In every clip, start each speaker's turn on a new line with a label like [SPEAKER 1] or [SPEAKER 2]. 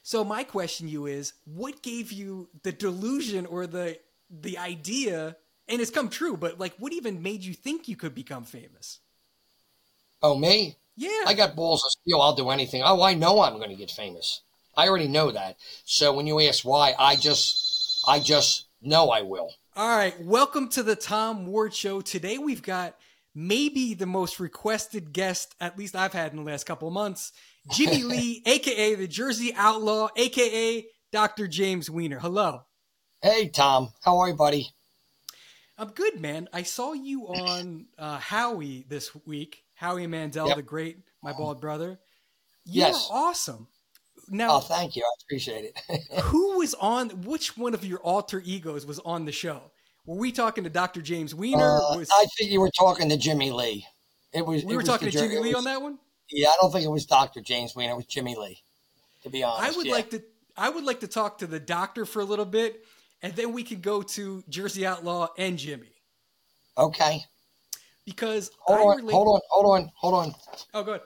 [SPEAKER 1] So my question to you is, what gave you the delusion or the idea, and it's come true, but like what even made you think you could become famous?
[SPEAKER 2] Oh, me? I
[SPEAKER 1] Yeah.
[SPEAKER 2] got balls of steel. I'll do anything. Oh, I know I'm going to get famous. I already know that. So when you ask why, I just know I will.
[SPEAKER 1] All right. Welcome to the Tom Ward Show. Today we've got maybe the most requested guest, at least I've had in the last couple of months, Jimmy Lee, aka the Jersey Outlaw, aka Dr. James Weiner. Hello.
[SPEAKER 2] Hey, Tom. How are you, buddy?
[SPEAKER 1] I'm good, man. I saw you on Howie this week. Howie Mandel,
[SPEAKER 2] Yep.
[SPEAKER 1] the great, my bald brother. You are
[SPEAKER 2] Yes.
[SPEAKER 1] awesome.
[SPEAKER 2] Oh,
[SPEAKER 1] Now,
[SPEAKER 2] thank you. I appreciate it.
[SPEAKER 1] who was on? Which one of your alter egos was on the show? Were we talking to Dr. James Weiner?
[SPEAKER 2] I think you were talking to Jimmy Lee. It was.
[SPEAKER 1] We
[SPEAKER 2] It
[SPEAKER 1] were
[SPEAKER 2] was
[SPEAKER 1] talking
[SPEAKER 2] the.
[SPEAKER 1] to Jimmy
[SPEAKER 2] It
[SPEAKER 1] Lee
[SPEAKER 2] was,
[SPEAKER 1] on that one?
[SPEAKER 2] yeah, I don't think it was Dr. James Wayne. It was Jimmy Lee. To be
[SPEAKER 1] I
[SPEAKER 2] honest,
[SPEAKER 1] would
[SPEAKER 2] yeah.
[SPEAKER 1] like to. I would like to talk to the doctor for a little bit, and then we can go to Jersey Outlaw and Jimmy
[SPEAKER 2] Okay.
[SPEAKER 1] because
[SPEAKER 2] Hold
[SPEAKER 1] I
[SPEAKER 2] on.
[SPEAKER 1] relate.
[SPEAKER 2] Hold on.
[SPEAKER 1] Oh, good.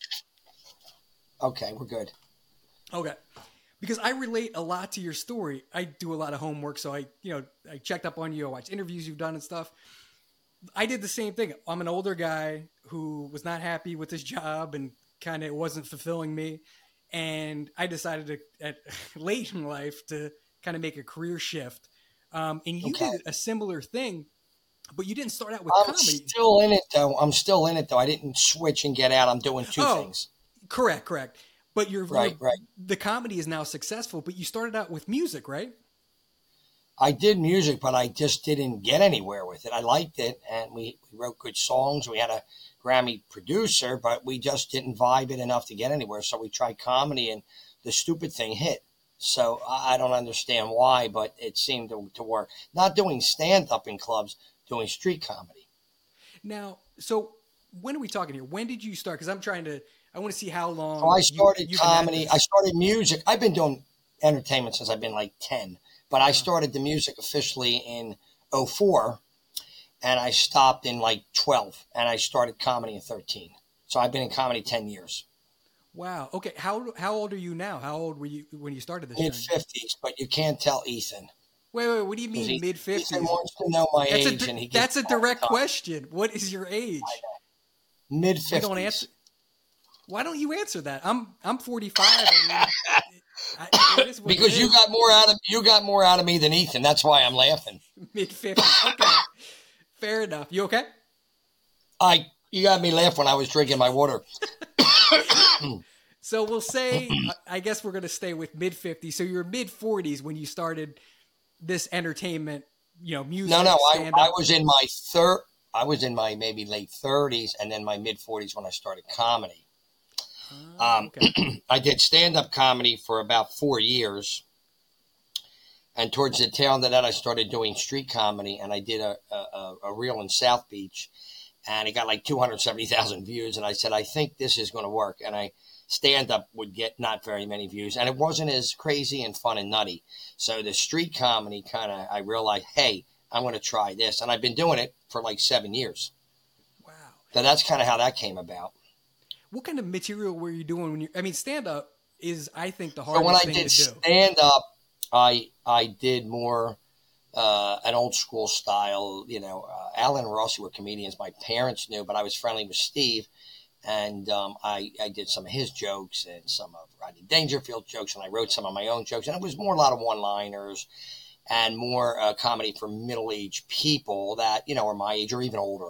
[SPEAKER 2] Okay, we're good.
[SPEAKER 1] Okay. Because I relate a lot to your story. I do a lot of homework, so I checked up on you, I watched interviews you've done and stuff. I did the same thing. I'm an older guy who was not happy with his job and kind of wasn't fulfilling me, and I decided to, at late in life, to kind of make a career shift. And you
[SPEAKER 2] Okay.
[SPEAKER 1] did a similar thing, but you didn't start out with
[SPEAKER 2] I'm
[SPEAKER 1] comedy.
[SPEAKER 2] still in it though. I didn't switch and get out. I'm doing two things.
[SPEAKER 1] Correct. But
[SPEAKER 2] Right.
[SPEAKER 1] the comedy is now successful, but you started out with music, right?
[SPEAKER 2] I did music, but I just didn't get anywhere with it. I liked it, and we wrote good songs. We had a Grammy producer, but we just didn't vibe it enough to get anywhere. So we tried comedy, and the stupid thing hit. So I don't understand why, but it seemed to work. Not doing stand-up in clubs, doing street comedy.
[SPEAKER 1] Now, so when are we talking here? When did you start? Because I want to see how long.
[SPEAKER 2] So I started
[SPEAKER 1] you've been at
[SPEAKER 2] comedy.
[SPEAKER 1] this.
[SPEAKER 2] I started music. I've been doing entertainment since I've been like 10, but I started the music officially in '04, and I stopped in like 12, and I started comedy in 13. So I've been in comedy 10 years.
[SPEAKER 1] Wow. Okay. How old are you now? How old were you when you started this
[SPEAKER 2] Mid
[SPEAKER 1] journey?
[SPEAKER 2] 50s, but you can't tell Ethan.
[SPEAKER 1] Wait. What do you
[SPEAKER 2] 'Cause
[SPEAKER 1] mean mid
[SPEAKER 2] Ethan
[SPEAKER 1] 50s?
[SPEAKER 2] wants to know my
[SPEAKER 1] That's
[SPEAKER 2] age, and he gets
[SPEAKER 1] that's a
[SPEAKER 2] all the
[SPEAKER 1] direct
[SPEAKER 2] time.
[SPEAKER 1] question. What is your age?
[SPEAKER 2] Mid
[SPEAKER 1] You don't
[SPEAKER 2] 50s.
[SPEAKER 1] answer. Why don't you answer that? I'm 45. I mean, it is what
[SPEAKER 2] Because
[SPEAKER 1] it
[SPEAKER 2] you
[SPEAKER 1] is.
[SPEAKER 2] got more out of me than Ethan. That's why I'm laughing.
[SPEAKER 1] Mid 50s. Okay. Fair enough. You okay?
[SPEAKER 2] You got me laugh when I was drinking my water.
[SPEAKER 1] So we'll say, I guess we're going to stay with mid 50s. So you're mid 40s when you started this entertainment, music.
[SPEAKER 2] No, I
[SPEAKER 1] stand-up.
[SPEAKER 2] was in my I was in my maybe late 30s, and then my mid 40s when I started comedy.
[SPEAKER 1] Okay.
[SPEAKER 2] I did stand-up comedy for about 4 years. And towards the tail end of that, I started doing street comedy, and I did a reel in South Beach, and it got like 270,000 views. And I said, I think this is going to work. And stand-up would get not very many views, and it wasn't as crazy and fun and nutty. So the street comedy I realized, hey, I'm going to try this. And I've been doing it for like 7 years.
[SPEAKER 1] Wow.
[SPEAKER 2] So that's kind of how that came about.
[SPEAKER 1] What kind of material were you doing stand up is, I think, the
[SPEAKER 2] So
[SPEAKER 1] hardest
[SPEAKER 2] when I
[SPEAKER 1] thing
[SPEAKER 2] did
[SPEAKER 1] to do.
[SPEAKER 2] stand-up, I did more an old school style. Alan and Rossi were comedians my parents knew, but I was friendly with Steve. And I did some of his jokes and some of Rodney Dangerfield's jokes, and I wrote some of my own jokes. And it was more a lot of one-liners and more comedy for middle-aged people that, are my age or even older.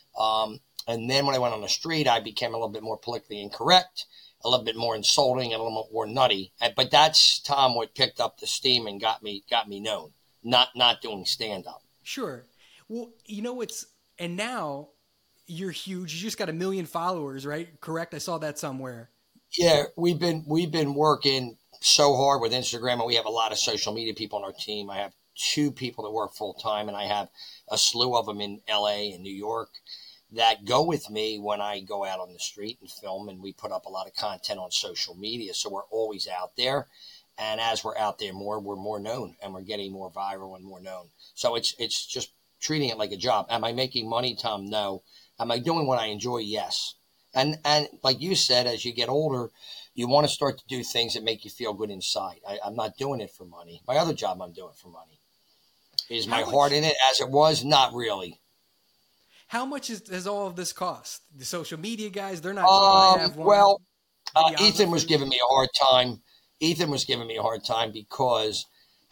[SPEAKER 2] And then when I went on the street, I became a little bit more politically incorrect, a little bit more insulting, and a little more nutty. But that's, Tom, what picked up the steam and got me known, not doing stand-up.
[SPEAKER 1] Sure. Well, and now you're huge. You just got 1 million followers, right? Correct? I saw that somewhere.
[SPEAKER 2] Yeah, we've been working so hard with Instagram, and we have a lot of social media people on our team. I have 2 people that work full time, and I have a slew of them in LA and New York that go with me when I go out on the street and film, and we put up a lot of content on social media. So we're always out there. And as we're out there more, we're more known, and we're getting more viral and more known. So it's just treating it like a job. Am I making money, Tom? No. Am I doing what I enjoy? Yes. And like you said, as you get older, you want to start to do things that make you feel good inside. I'm not doing it for money. My other job I'm doing for money. Is my heart in it as it was? Not really.
[SPEAKER 1] How much has all of this cost? The social media guys, they're not going to have one.
[SPEAKER 2] Well, Ethan was giving me a hard time. Ethan was giving me a hard time because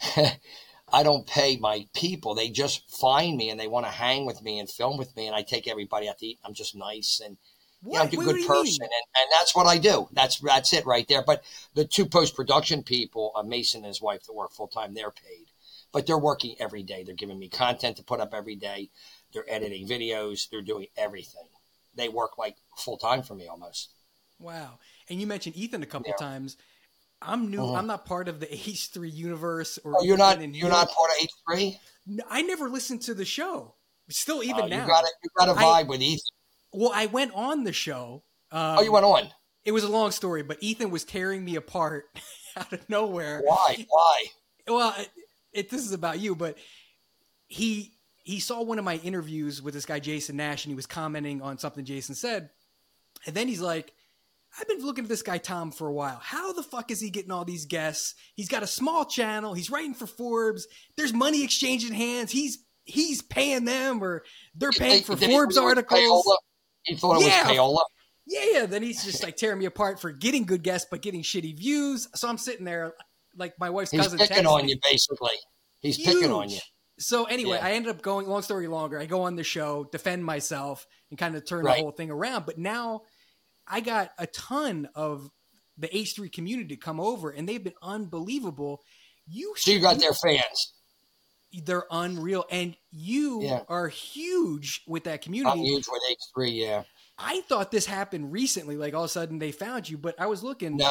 [SPEAKER 2] I don't pay my people. They just find me and they want to hang with me and film with me, and I take everybody out to eat. I'm just nice and I'm a good person, and that's what I do. That's it right there. But the two post-production people, Mason and his wife that work full-time, they're paid. But they're working every day. They're giving me content to put up every day. They're editing videos. They're doing everything. They work like full-time for me almost.
[SPEAKER 1] Wow. And you mentioned Ethan a couple times. I'm new. I'm not part of the H3 universe. Or
[SPEAKER 2] you're not part of H3?
[SPEAKER 1] No, I never listened to the show. Still, even now.
[SPEAKER 2] You got a vibe with Ethan.
[SPEAKER 1] Well, I went on the show.
[SPEAKER 2] You went on?
[SPEAKER 1] It was a long story, but Ethan was tearing me apart out of nowhere.
[SPEAKER 2] Why?
[SPEAKER 1] Well, this is about you, but he saw one of my interviews with this guy, Jason Nash, and he was commenting on something Jason said. And then he's like, I've been looking at this guy, Tom, for a while. How the fuck is he getting all these guests? He's got a small channel. He's writing for Forbes. There's money exchanging hands. He's paying them, or they're paying for Forbes articles.
[SPEAKER 2] He thought it was payola.
[SPEAKER 1] Yeah. Then he's just like tearing me apart for getting good guests, but getting shitty views. So I'm sitting there like my wife's cousin.
[SPEAKER 2] He's picking on you, basically. He's picking on you.
[SPEAKER 1] So anyway, I ended up going, long story longer, I go on the show, defend myself, and kind of turn the whole thing around. But now I got a ton of the H3 community to come over, and they've been unbelievable.
[SPEAKER 2] So you got their fans.
[SPEAKER 1] They're unreal. And you are huge with that community.
[SPEAKER 2] I'm huge with H3, yeah.
[SPEAKER 1] I thought this happened recently, like all of a sudden they found you, but I was looking.
[SPEAKER 2] No.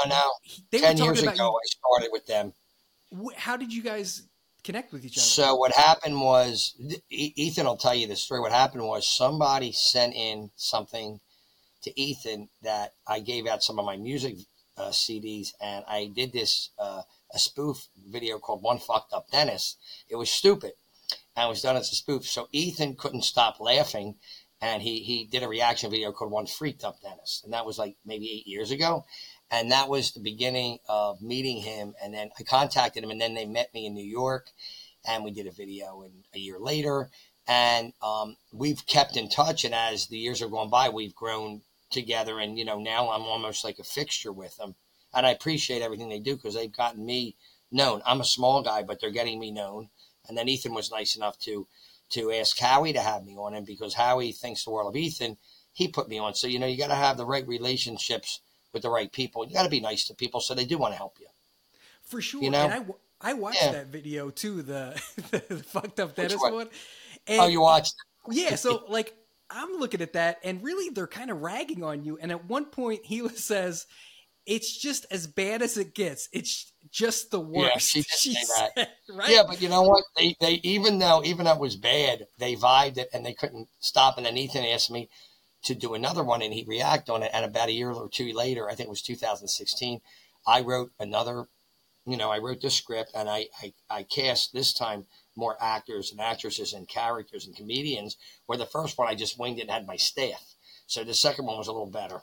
[SPEAKER 2] 10 years ago, I started with them.
[SPEAKER 1] How did you guys connect with each other?
[SPEAKER 2] So what happened was, Ethan will tell you the story. What happened was somebody sent in something to Ethan that I gave out some of my music CDs, and I did this a spoof video called One Fucked Up Dentist. It was stupid, and it was done as a spoof. So Ethan couldn't stop laughing, and he did a reaction video called One Freaked Up Dentist, and that was like maybe 8 years ago. And that was the beginning of meeting him. And then I contacted him, and then they met me in New York, and we did a video a year later. And we've kept in touch. And as the years have gone by, we've grown together. And, now I'm almost like a fixture with them. And I appreciate everything they do because they've gotten me known. I'm a small guy, but they're getting me known. And then Ethan was nice enough to ask Howie to have me on. And because Howie thinks the world of Ethan, he put me on. So, you got to have the right relationships with the right people. You got to be nice to people so they do want to help you.
[SPEAKER 1] For sure. And I watched that video too, the fucked up dentist one. And,
[SPEAKER 2] you watched it?
[SPEAKER 1] Yeah. So like I'm looking at that, and really they're kind of ragging on you. And at one point he says, "It's just as bad as it gets. It's just the worst."
[SPEAKER 2] Yeah, she did say that. Right? Yeah, but you know what? They even though it was bad, they vibed it and they couldn't stop. And then Ethan asked me to do another one, and he reacted on it. And about a year or two later, I think it was 2016, I wrote another, I wrote the script, and I cast this time more actors and actresses and characters and comedians, where the first one I just winged it and had my staff. So the second one was a little better.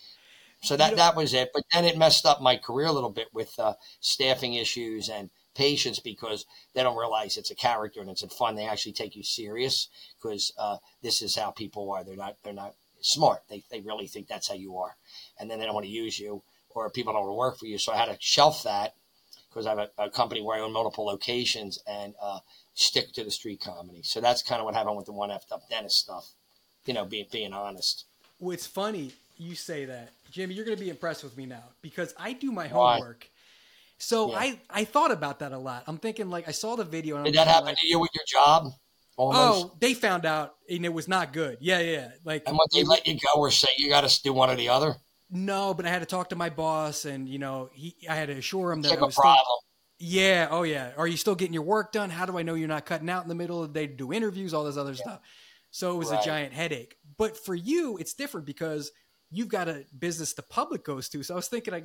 [SPEAKER 2] So that was it. But then it messed up my career a little bit with staffing issues and patience, because they don't realize it's a character and it's fun. They actually take you serious because this is how people are. They're not smart. They really think that's how you are. And then they don't want to use you, or people don't want to work for you. So I had to shelf that because I have a company where I own multiple locations and stick to the street comedy. So that's kind of what happened with the One F'd Up Dentist stuff, being honest.
[SPEAKER 1] Well, it's funny you say that. Jimmy, you're going to be impressed with me now because I do my homework. So I thought about that a lot. I'm thinking, like, I saw the video. And
[SPEAKER 2] Did that happen to you with your job? Almost?
[SPEAKER 1] Oh, they found out, and it was not good. Yeah. Like,
[SPEAKER 2] and what, they let you go or say you got to do one or the other? No,
[SPEAKER 1] but I had to talk to my boss, and I had to assure him that
[SPEAKER 2] it's like
[SPEAKER 1] I was
[SPEAKER 2] a problem.
[SPEAKER 1] Yeah. Oh, yeah. Are you still getting your work done? How do I know you're not cutting out in the middle of the day to do interviews? All this other stuff. So it was a giant headache. But for you, it's different because you've got a business the public goes to. So I was thinking, I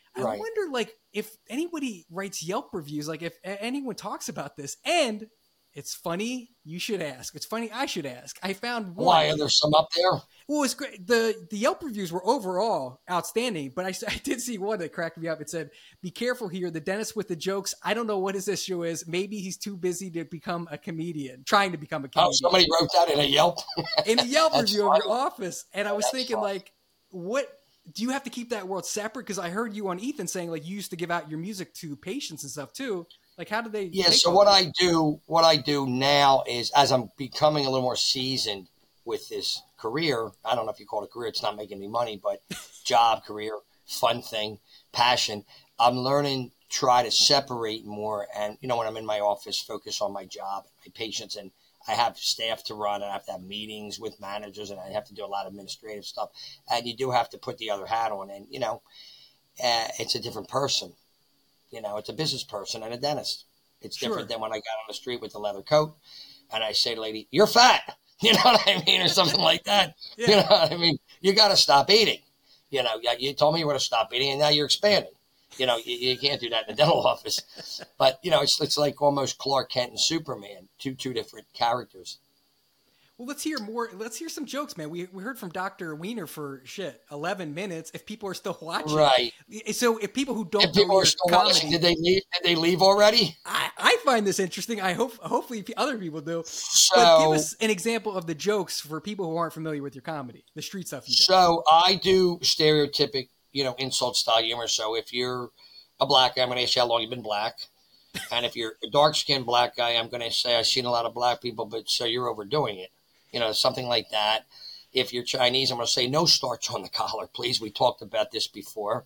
[SPEAKER 1] wonder, like, if anybody writes Yelp reviews, like if anyone talks about this, and It's funny. You should ask. It's funny. I should ask. I found one.
[SPEAKER 2] Why are there some up there?
[SPEAKER 1] Well, it's great. The Yelp reviews were overall outstanding, but I did see one that cracked me up. It said, "Be careful here. The dentist with the jokes. I don't know what his issue is. Maybe he's too busy to become a comedian, trying to become a comedian."
[SPEAKER 2] Oh, somebody wrote that in a Yelp?
[SPEAKER 1] In a Yelp
[SPEAKER 2] That's
[SPEAKER 1] review
[SPEAKER 2] funny.
[SPEAKER 1] of your office. And I was
[SPEAKER 2] That's
[SPEAKER 1] thinking,
[SPEAKER 2] funny.
[SPEAKER 1] like, what do you have to keep that world separate? Because I heard you on Ethan saying, like, you used to give out your music to patients and stuff too. Like, how do they?
[SPEAKER 2] Yeah.
[SPEAKER 1] take
[SPEAKER 2] So
[SPEAKER 1] all
[SPEAKER 2] what
[SPEAKER 1] that?
[SPEAKER 2] I do now is, as I'm becoming a little more seasoned with this career, I don't know if you call it a career, it's not making any money, but job, career, fun thing, passion. I'm learning, try to separate more. And, you know, when I'm in my office, focus on my job, my patients, and I have staff to run, and I have to have meetings with managers, and I have to do a lot of administrative stuff. And you do have to put the other hat on, and, you know, it's a different person. You know, it's a business person and a dentist. It's different than when I got on the street with the leather coat and I say to the lady, "You're fat." You know what I mean? Or something like that.
[SPEAKER 1] Yeah.
[SPEAKER 2] You know what I mean? You got to stop eating. You know, you told me you were going to stop eating and now you're expanding. You know, you can't do that in the dental office. But, you know, it's like almost Clark Kent and Superman, two different characters.
[SPEAKER 1] Well, let's hear more. Let's hear some jokes, man. We heard from Dr. Wiener for 11 minutes. If people are still watching,
[SPEAKER 2] Right?
[SPEAKER 1] So if people who don't
[SPEAKER 2] If people
[SPEAKER 1] know
[SPEAKER 2] are
[SPEAKER 1] your
[SPEAKER 2] still
[SPEAKER 1] comedy,
[SPEAKER 2] watching, did they leave? Did they leave already?
[SPEAKER 1] I find this interesting. I hopefully other people do.
[SPEAKER 2] So,
[SPEAKER 1] but give us an example of the jokes for people who aren't familiar with your comedy, the street stuff you do.
[SPEAKER 2] So I do stereotypic, you know, insult style humor. So if you're a black guy, I'm going to ask you how long you've been black. And if you're a dark skinned black guy, I'm going to say I've seen a lot of black people, but so you're overdoing it. You know, something like that. If you're Chinese, I'm going to say no starch on the collar, please. We talked about this before.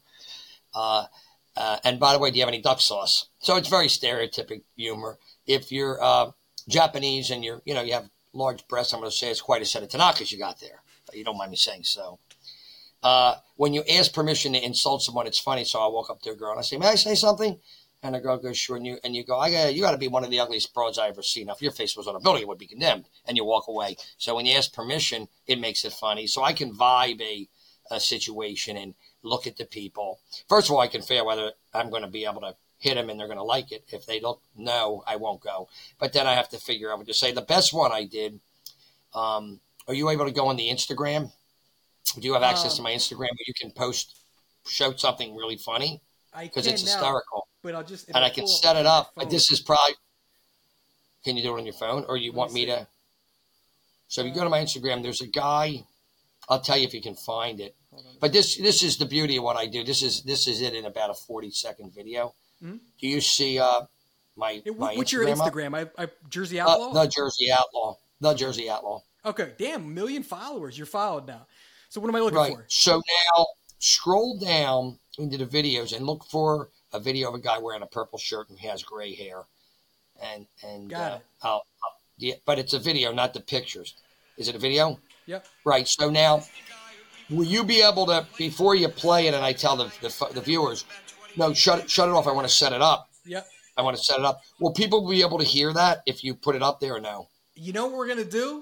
[SPEAKER 2] And by the way, do you have any duck sauce? So it's very stereotypic humor. If you're Japanese and you have large breasts, I'm going to say it's quite a set of Tanakas you got there. You don't mind me saying so. When you ask permission to insult someone, it's funny. So I walk up to a girl and I say, "May I say something?" And the girl goes, "Sure." And you go, "You got to be one of the ugliest broads I ever seen. Now, if your face was on a building, it would be condemned." And you walk away. So when you ask permission, it makes it funny. So I can vibe a situation and look at the people. First of all, I can figure whether I'm going to be able to hit them and they're going to like it. If they don't know, I won't go. But then I have to figure out what to say. The best one I did, are you able to go on the Instagram? Do you have access to my Instagram where you can show something really funny? Because it's hysterical.
[SPEAKER 1] But
[SPEAKER 2] I can set it up. But this is probably, can you do it on your phone? Or you want me to? So if you go to my Instagram, there's a guy, I'll tell you if you can find it. But this is the beauty of what I do. This is it in about a 40-second video. Mm-hmm. Do you see my
[SPEAKER 1] what's
[SPEAKER 2] Instagram
[SPEAKER 1] your Instagram? I Jersey Outlaw?
[SPEAKER 2] The Jersey Outlaw. The Jersey Outlaw.
[SPEAKER 1] Okay. Damn, 1 million followers. You're followed now. So what am I looking for?
[SPEAKER 2] So now scroll down into the videos and look for a video of a guy wearing a purple shirt and he has gray hair. And
[SPEAKER 1] Got
[SPEAKER 2] it. Yeah, but it's a video, not the pictures. Is it a video?
[SPEAKER 1] Yep.
[SPEAKER 2] Right. So now, will you be able to, before you play it, and I tell the viewers, no, shut it off. I want to set it up.
[SPEAKER 1] Yep.
[SPEAKER 2] I want to set it up. Will people be able to hear that if you put it up there or no?
[SPEAKER 1] You know what we're gonna do?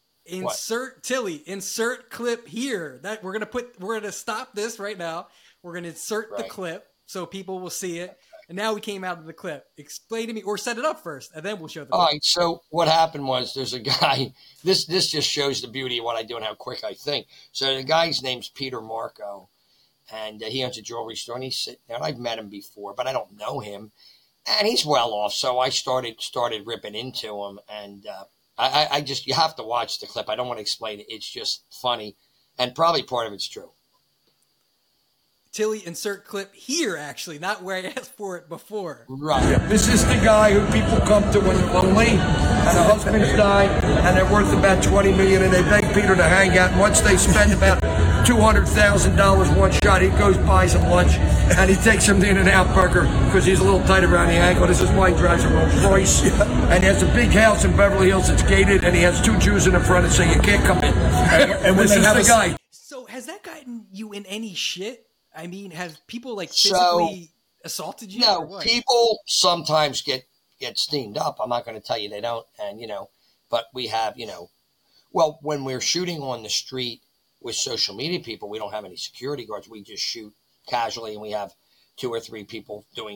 [SPEAKER 1] Insert clip here. That we're gonna stop this right now. We're gonna insert the clip so people will see it. And now we came out of the clip. Explain to me, or set it up first, and then we'll show the clip.
[SPEAKER 2] All right. So what happened was there's a guy. This just shows the beauty of what I do and how quick I think. So the guy's name's Peter Marco, and he owns a jewelry store. And he's sitting there. And I've met him before, but I don't know him. And he's well off. So I started ripping into him, and I just, you have to watch the clip. I don't want to explain it. It's just funny, and probably part of it's true.
[SPEAKER 1] Tilly, insert clip here, actually, not where I asked for it before.
[SPEAKER 2] Right.
[SPEAKER 3] Yeah, this is the guy who people come to when they're lonely, and the husband's died, and they're worth about $20 million, and they beg Peter to hang out. And once they spend about $200,000 one shot, he goes buys him lunch, and he takes him to In-N-Out Burger because he's a little tight around the ankle. This is why he drives a Rolls Royce, and he has a big house in Beverly Hills that's gated, and he has 2 Jews in the front that say you can't come in. And this is the guy.
[SPEAKER 1] So has that gotten you in any shit? I mean, have people physically assaulted you?
[SPEAKER 2] No,
[SPEAKER 1] or what?
[SPEAKER 2] people sometimes get steamed up. I'm not going to tell you they don't. And, but we have, well, when we're shooting on the street with social media people, we don't have any security guards. We just shoot casually and we have 2 or 3 people doing,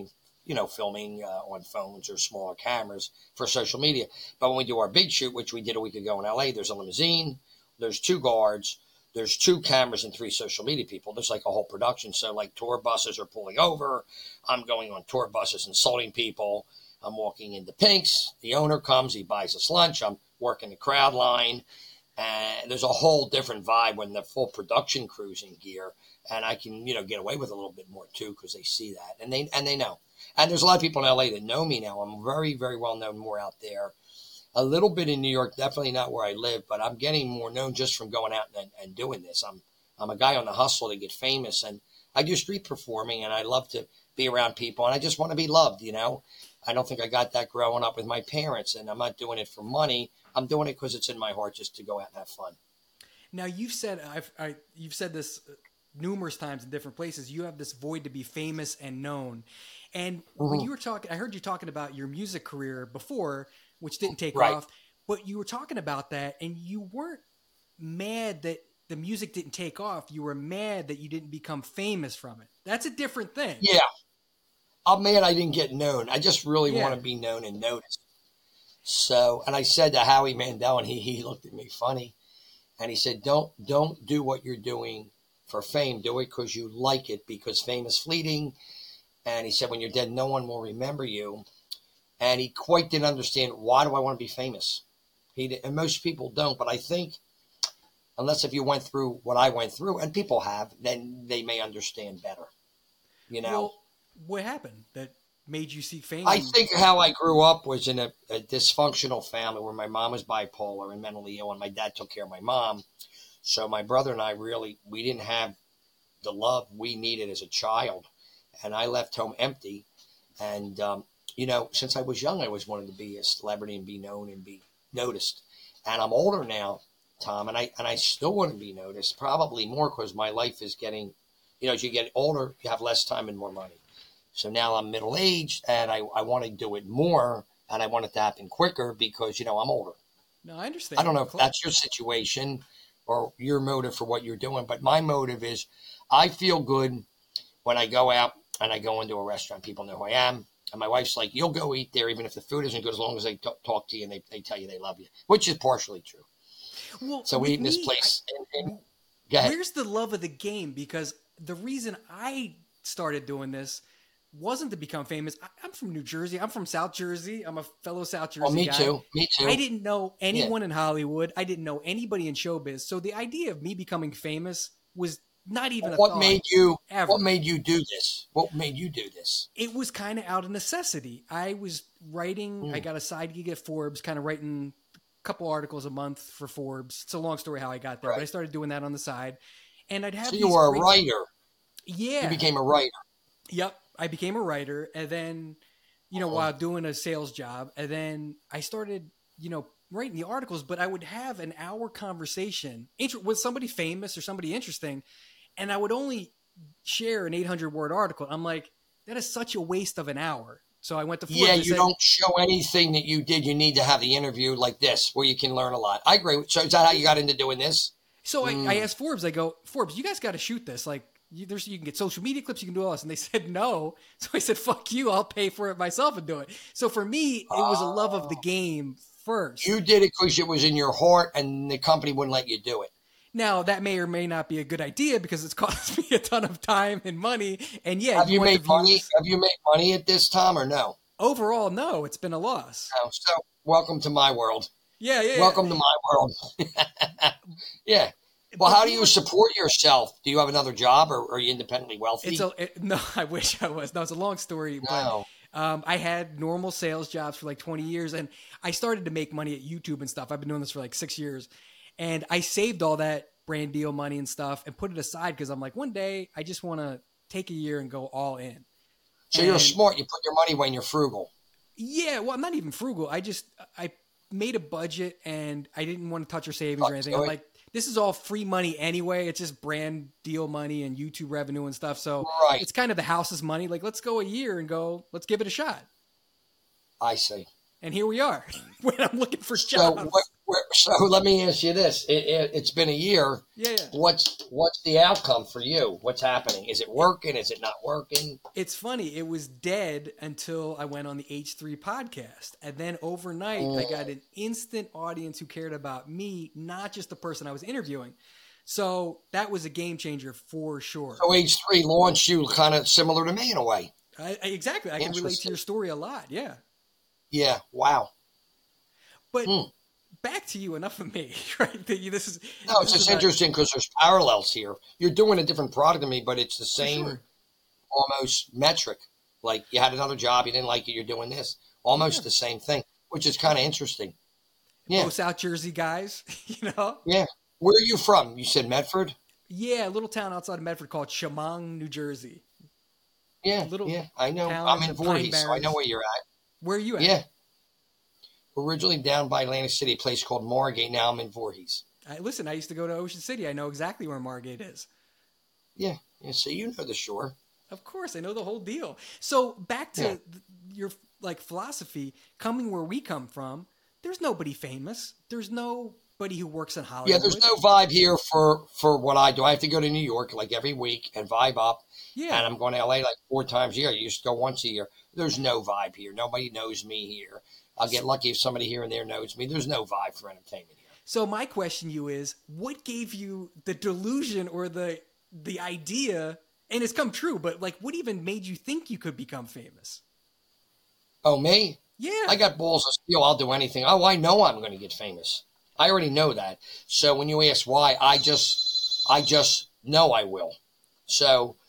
[SPEAKER 2] filming on phones or smaller cameras for social media. But when we do our big shoot, which we did a week ago in LA, there's a limousine, there's 2 guards, there's 2 cameras and 3 social media people. There's like a whole production. So like tour buses are pulling over. I'm going on tour buses, insulting people. I'm walking into Pink's. The owner comes, he buys us lunch. I'm working the crowd line. And there's a whole different vibe when the full production crew's in gear. And I can, get away with a little bit more too, because they see that and they know. And there's a lot of people in LA that know me now. I'm very, very well known more out there. A little bit in New York, definitely not where I live, but I'm getting more known just from going out and doing this. I'm a guy on the hustle to get famous, and I do street performing, and I love to be around people, and I just want to be loved, I don't think I got that growing up with my parents, and I'm not doing it for money. I'm doing it because it's in my heart just to go out and have fun.
[SPEAKER 1] Now, you've said you've said this numerous times in different places. You have this void to be famous and known. And when you were talking, I heard you talking about your music career before, which didn't take off, but you were talking about that and you weren't mad that the music didn't take off. You were mad that you didn't become famous from it. That's a different thing.
[SPEAKER 2] Yeah. I'm mad I didn't get known. I just really want to be known and noticed. So, and I said to Howie Mandel, and he looked at me funny, and he said, don't do what you're doing for fame. Do it because you like it, because fame is fleeting. And he said, when you're dead, no one will remember you. And he quite didn't understand, why do I want to be famous? And most people don't, but I think unless if you went through what I went through, and people have, then they may understand better.
[SPEAKER 1] Well, what happened that made you seek fame?
[SPEAKER 2] I think how I grew up was in a dysfunctional family where my mom was bipolar and mentally ill, and my dad took care of my mom. So my brother and I we didn't have the love we needed as a child. And I left home empty. And, since I was young, I always wanted to be a celebrity and be known and be noticed. And I'm older now, Tom, and I still want to be noticed, probably more because my life is getting, as you get older, you have less time and more money. So now I'm middle-aged, and I want to do it more, and I want it to happen quicker because, I'm older.
[SPEAKER 1] No, I understand.
[SPEAKER 2] I don't know if that's your situation or your motive for what you're doing, but my motive is I feel good when I go out and I go into a restaurant. People know who I am. And my wife's like, you'll go eat there even if the food isn't good, as long as they talk to you and they tell you they love you, which is partially true.
[SPEAKER 1] Well,
[SPEAKER 2] so we eat in this place. Go ahead.
[SPEAKER 1] Where's the love of the game? Because the reason I started doing this wasn't to become famous. I'm from New Jersey. I'm from South Jersey. I'm a fellow South Jersey
[SPEAKER 2] me
[SPEAKER 1] guy.
[SPEAKER 2] too. Me too.
[SPEAKER 1] I didn't know anyone in Hollywood. I didn't know anybody in showbiz. So the idea of me becoming famous was not even a thought.
[SPEAKER 2] What made you do this? What made you do this?
[SPEAKER 1] It was kind of out of necessity. I was writing. I got a side gig at Forbes, kind of writing a couple articles a month for Forbes. It's a long story how I got there, but I started doing that on the side. And I'd have. So
[SPEAKER 2] you were a writer.
[SPEAKER 1] Yeah.
[SPEAKER 2] You became a writer.
[SPEAKER 1] Yep. I became a writer, and then, while doing a sales job, and then I started, writing the articles, but I would have an hour conversation with somebody famous or somebody interesting, and I would only share an 800-word article. I'm like, that is such a waste of an hour. So I went to Forbes.
[SPEAKER 2] Yeah, you don't show anything that you did. You need to have the interview like this, where you can learn a lot. I agree. So is that how you got into doing this?
[SPEAKER 1] So I asked Forbes, I go, Forbes, you guys got to shoot this. Like, you can get social media clips, you can do all this. And they said no. So I said, fuck you, I'll pay for it myself and do it. So for me, it was a love of the game first.
[SPEAKER 2] You did it because it was in your heart and the company wouldn't let you do it.
[SPEAKER 1] Now, that may or may not be a good idea because it's cost me a ton of time and money. And
[SPEAKER 2] have you made money? Have you made money at this, Tom, or no?
[SPEAKER 1] Overall, no. It's been a loss.
[SPEAKER 2] Oh, so welcome to my world.
[SPEAKER 1] Yeah.
[SPEAKER 2] Welcome to my world. Yeah. Well, how do you support yourself? Do you have another job, or are you independently wealthy?
[SPEAKER 1] No, I wish I was. No, it's a long story.
[SPEAKER 2] No.
[SPEAKER 1] But I had normal sales jobs for like 20 years, and I started to make money at YouTube and stuff. I've been doing this for like 6 years, and I saved all that brand deal money and stuff and put it aside because I'm like, one day I just want to take a year and go all in.
[SPEAKER 2] So you're smart. You put your money away and you're frugal.
[SPEAKER 1] Yeah, well, I'm not even frugal. I made a budget, and I didn't want to touch your savings or anything. I'm like, this is all free money anyway. It's just brand deal money and YouTube revenue and stuff. So It's kind of the house's money. Like, let's go a year and let's give it a shot.
[SPEAKER 2] I see.
[SPEAKER 1] And here we are when I'm looking for jobs.
[SPEAKER 2] So let me ask you this: it's been a year.
[SPEAKER 1] Yeah.
[SPEAKER 2] What's the outcome for you? What's happening? Is it working? Is it not working?
[SPEAKER 1] It's funny. It was dead until I went on the H3 podcast. And then overnight, I got an instant audience who cared about me, not just the person I was interviewing. So that was a game changer for sure.
[SPEAKER 2] So H3 launched you kind of similar to me in a way.
[SPEAKER 1] Exactly. I can relate to your story a lot. Yeah.
[SPEAKER 2] Yeah. Wow.
[SPEAKER 1] But back to you, enough of me, right?
[SPEAKER 2] It's just interesting because there's parallels here. You're doing a different product than me, but it's the same almost metric. Like you had another job, you didn't like it, you're doing this. Almost the same thing, which is kind of interesting. Yeah.
[SPEAKER 1] Both South Jersey guys, you know?
[SPEAKER 2] Yeah. Where are you from? You said Medford?
[SPEAKER 1] Yeah, a little town outside of Medford called Chemung, New Jersey.
[SPEAKER 2] Yeah, I know. I'm in Voorhees, so I know where you're at.
[SPEAKER 1] Where are you at?
[SPEAKER 2] Yeah. Originally down by Atlantic City, a place called Margate. Now I'm in Voorhees.
[SPEAKER 1] Listen, I used to go to Ocean City. I know exactly where Margate is.
[SPEAKER 2] Yeah. So you know the shore.
[SPEAKER 1] Of course, I know the whole deal. So back to your philosophy, coming where we come from, there's nobody famous. There's nobody who works in Hollywood.
[SPEAKER 2] Yeah, there's no vibe here for what I do. I have to go to New York like every week and vibe up. Yeah. And I'm going to LA like 4 times a year. I used to go once a year. There's no vibe here. Nobody knows me here. I'll get lucky if somebody here and there knows me. There's no vibe for entertainment here.
[SPEAKER 1] So my question to you is, what gave you the delusion or the idea, and it's come true, but like what even made you think you could become famous?
[SPEAKER 2] Oh, me?
[SPEAKER 1] Yeah.
[SPEAKER 2] I got balls of steel. I'll do anything. Oh, I know I'm going to get famous. I already know that. So when you ask why, I just know I will. So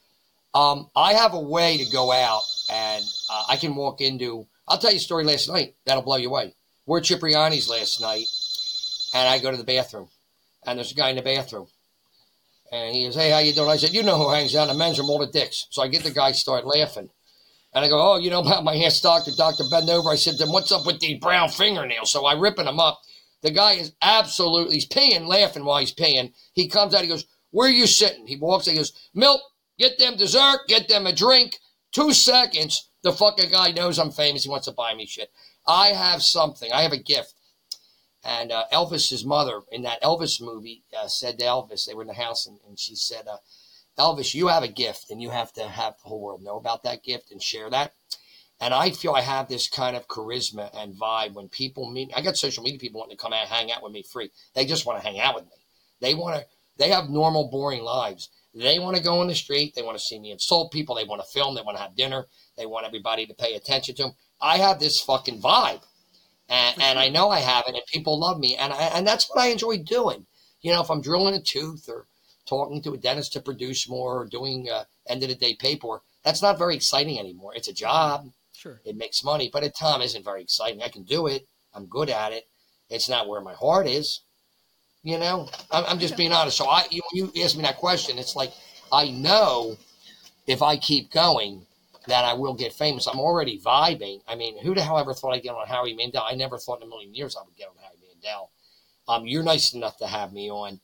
[SPEAKER 2] I have a way to go out and I can walk into, I'll tell you a story last night. That'll blow you away. We're at Cipriani's last night and I go to the bathroom and there's a guy in the bathroom and he goes, "Hey, how you doing?" I said, "You know who hangs out in the men's room, all the dicks." So I get the guy start laughing and I go, "Oh, you know about my hair doctor, Dr. Bend Over?" I said, "Then what's up with these brown fingernails?" So I ripping him up. The guy is absolutely, he's peeing, laughing while he's peeing. He comes out, he goes, "Where are you sitting?" He walks, he goes, "Milt, get them dessert, get them a drink." 2 seconds, the fucking guy knows I'm famous. He wants to buy me shit. I have something. I have a gift. And Elvis's mother in that Elvis movie said to Elvis, they were in the house, and she said, "Elvis, you have a gift, and you have to have the whole world know about that gift and share that." And I feel I have this kind of charisma and vibe when people meet. I got social media people wanting to come out and hang out with me free. They just want to hang out with me. They have normal, boring lives. They want to go on the street. They want to see me insult people. They want to film. They want to have dinner. They want everybody to pay attention to them. I have this fucking vibe. And I know I have it, and people love me. And that's what I enjoy doing. You know, if I'm drilling a tooth or talking to a dentist to produce more or doing end-of-the-day paperwork, that's not very exciting anymore. It's a job.
[SPEAKER 1] Sure. It
[SPEAKER 2] makes money, but at times isn't very exciting. I can do it. I'm good at it. It's not where my heart is. You know, I'm just being honest. So when you ask me that question, it's like I know if I keep going that I will get famous. I'm already vibing. I mean, who the hell ever thought I'd get on Howie Mandel? I never thought in a million years I would get on Howie Mandel. You're nice enough to have me on.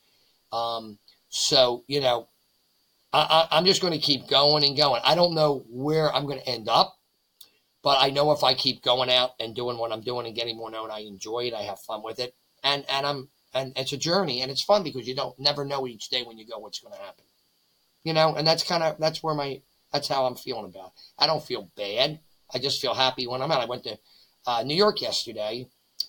[SPEAKER 2] So, you know, I'm just going to keep going and going. I don't know where I'm going to end up, but I know if I keep going out and doing what I'm doing and getting more known, I enjoy it. I have fun with it. And it's a journey, and it's fun because you don't never know each day when you go what's going to happen. You know, and that's how I'm feeling about it. I don't feel bad. I just feel happy when I'm out. I went to New York yesterday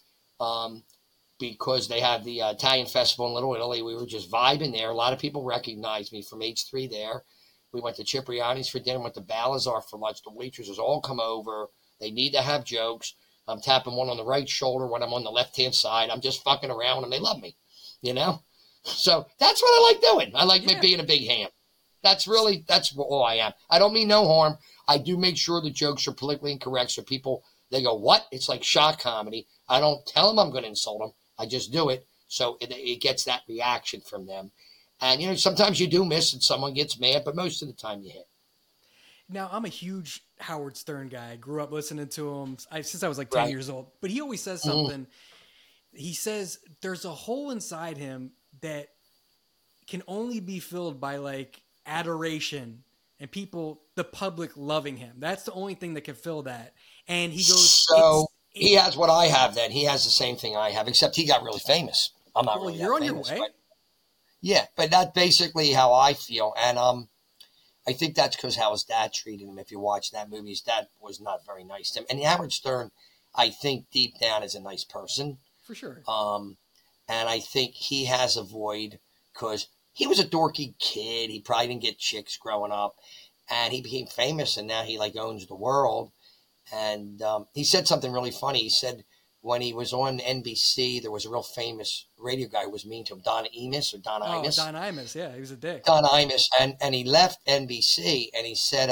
[SPEAKER 2] because they have the Italian festival in Little Italy. We were just vibing there. A lot of people recognized me from H3 there. We went to Cipriani's for dinner, went to Balazar for lunch. The waitresses all come over. They need to have jokes. I'm tapping one on the right shoulder when I'm on the left-hand side. I'm just fucking around with them. They love me, you know? So that's what I like doing. I like me being a big ham. That's all I am. I don't mean no harm. I do make sure the jokes are politically incorrect so people, they go, "What?" It's like shock comedy. I don't tell them I'm going to insult them. I just do it. So it gets that reaction from them. And, you know, sometimes you do miss and someone gets mad, but most of the time you hit.
[SPEAKER 1] Now, I'm a huge Howard Stern guy. I grew up listening to him since I was like 10 years old. But he always says something. He says there's a hole inside him that can only be filled by like adoration and people, the public loving him. That's the only thing that can fill that. And he goes,
[SPEAKER 2] he has what I have then. He has the same thing I have, except he got really famous. I'm not really
[SPEAKER 1] you're
[SPEAKER 2] that
[SPEAKER 1] on
[SPEAKER 2] famous,
[SPEAKER 1] your way.
[SPEAKER 2] Yeah, but that's basically how I feel. And I think that's because how his dad treated him. If you watch that movie, his dad was not very nice to him. And Howard Stern, I think deep down is a nice person.
[SPEAKER 1] For sure.
[SPEAKER 2] And I think he has a void because he was a dorky kid. He probably didn't get chicks growing up. And he became famous, and now he like owns the world. And he said something really funny. He said when he was on NBC, there was a real famous radio guy who was mean to him, Don Imus.
[SPEAKER 1] Don Imus, yeah, he was a dick.
[SPEAKER 2] Don Imus, and he left NBC, and he said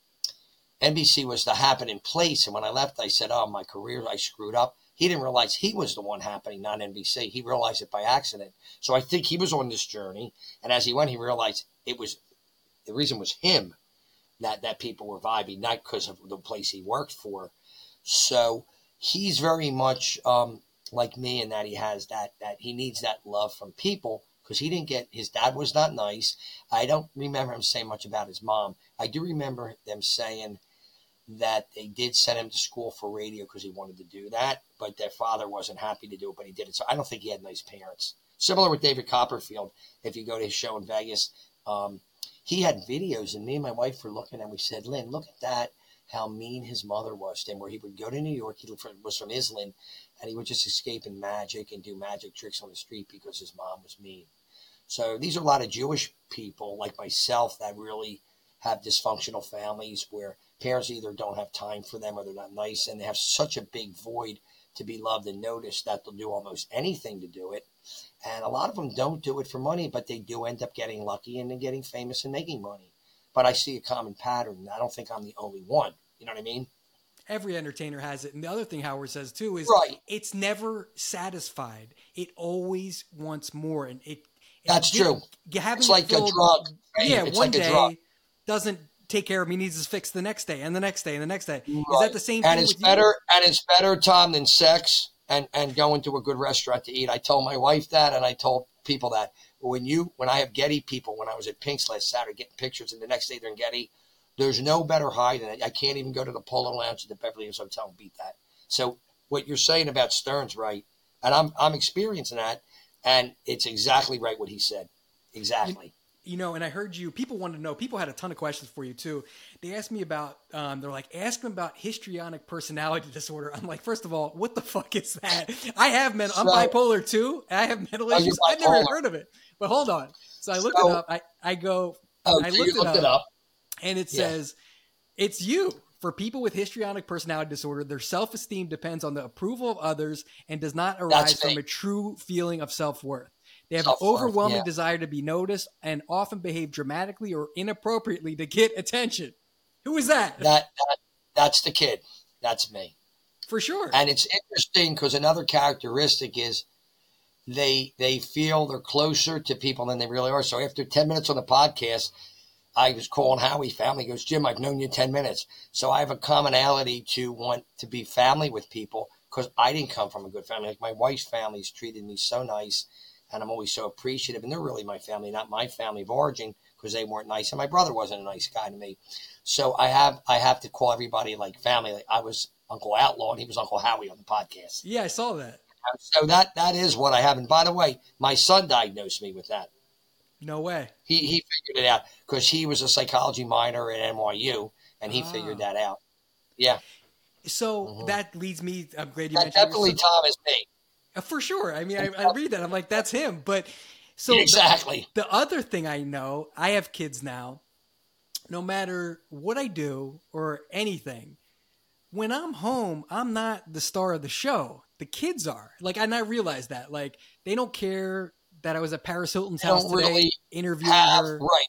[SPEAKER 2] NBC was the happening place. And when I left, I said, oh, my career, I screwed up. He didn't realize he was the one happening, not NBC. He realized it by accident. So I think he was on this journey, and as he went, he realized the reason was him. That people were vibing, not because of the place he worked for. So he's very much like me in that he has that he needs that love from people because his dad was not nice. I don't remember him saying much about his mom. I do remember them saying that they did send him to school for radio because he wanted to do that, but their father wasn't happy to do it, but he did it. So I don't think he had nice parents. Similar with David Copperfield. If you go to his show in Vegas, he had videos, and me and my wife were looking, and we said, Lynn, look at that, how mean his mother was to him, where he would go to New York. He was from Islin, and he would just escape in magic and do magic tricks on the street because his mom was mean. So these are a lot of Jewish people like myself that really have dysfunctional families where parents either don't have time for them or they're not nice, and they have such a big void to be loved and noticed that they'll do almost anything to do it. And a lot of them don't do it for money, but they do end up getting lucky and then getting famous and making money. But I see a common pattern. I don't think I'm the only one. You know what I mean?
[SPEAKER 1] Every entertainer has it. And the other thing Howard says too is It's never satisfied. It always wants more. And
[SPEAKER 2] that's true.
[SPEAKER 1] It's
[SPEAKER 2] like a drug.
[SPEAKER 1] Yeah,
[SPEAKER 2] it's
[SPEAKER 1] one
[SPEAKER 2] like
[SPEAKER 1] day doesn't take care of him. He needs his fix the next day and the next day and the next day. Right. Is that the same thing with you?
[SPEAKER 2] And it's better, Tom, than sex and going to a good restaurant to eat. I told my wife that, and I told people that. When I have Getty people, when I was at Pink's last Saturday getting pictures, and the next day they're in Getty, there's no better high than it. I can't even go to the Polo Lounge at the Beverly Hills Hotel and beat that. So what you're saying about Stern's right, and I'm experiencing that, and it's exactly right what he said. Exactly.
[SPEAKER 1] You know, and I heard people wanted to know, people had a ton of questions for you too. They asked me about, they're like, ask them about histrionic personality disorder. I'm like, first of all, what the fuck is that? I'm bipolar too. I have mental issues. I've never heard of it. But hold on. So I looked it up. I looked it up. And it says, it's you. For people with histrionic personality disorder, their self-esteem depends on the approval of others and does not arise from a true feeling of self-worth. They have an overwhelming desire to be noticed and often behave dramatically or inappropriately to get attention. Who is that?
[SPEAKER 2] That's the kid. That's me.
[SPEAKER 1] For sure.
[SPEAKER 2] And it's interesting because another characteristic is they feel they're closer to people than they really are. So after 10 minutes on the podcast, I was calling Howie family. He goes, Jim, I've known you 10 minutes. So I have a commonality to want to be family with people because I didn't come from a good family. Like my wife's family's treated me so nice. And I'm always so appreciative. And they're really my family, not my family of origin, because they weren't nice. And my brother wasn't a nice guy to me. So I have to call everybody like family. Like I was Uncle Outlaw and he was Uncle Howie on the podcast.
[SPEAKER 1] Yeah, I saw that.
[SPEAKER 2] So that is what I have. And by the way, my son diagnosed me with that.
[SPEAKER 1] No way.
[SPEAKER 2] He figured it out because he was a psychology minor at NYU and he figured that out. Yeah.
[SPEAKER 1] So that leads me, I'm glad you
[SPEAKER 2] mentioned that. Definitely Tom is me.
[SPEAKER 1] For sure. I mean, I read that. I'm like, that's him. But so
[SPEAKER 2] exactly.
[SPEAKER 1] The other thing I know, I have kids now. No matter what I do or anything, when I'm home, I'm not the star of the show. The kids are. Like, and I realize that. Like, they don't care that I was at Paris Hilton's house today
[SPEAKER 2] really
[SPEAKER 1] interviewing her.
[SPEAKER 2] Right.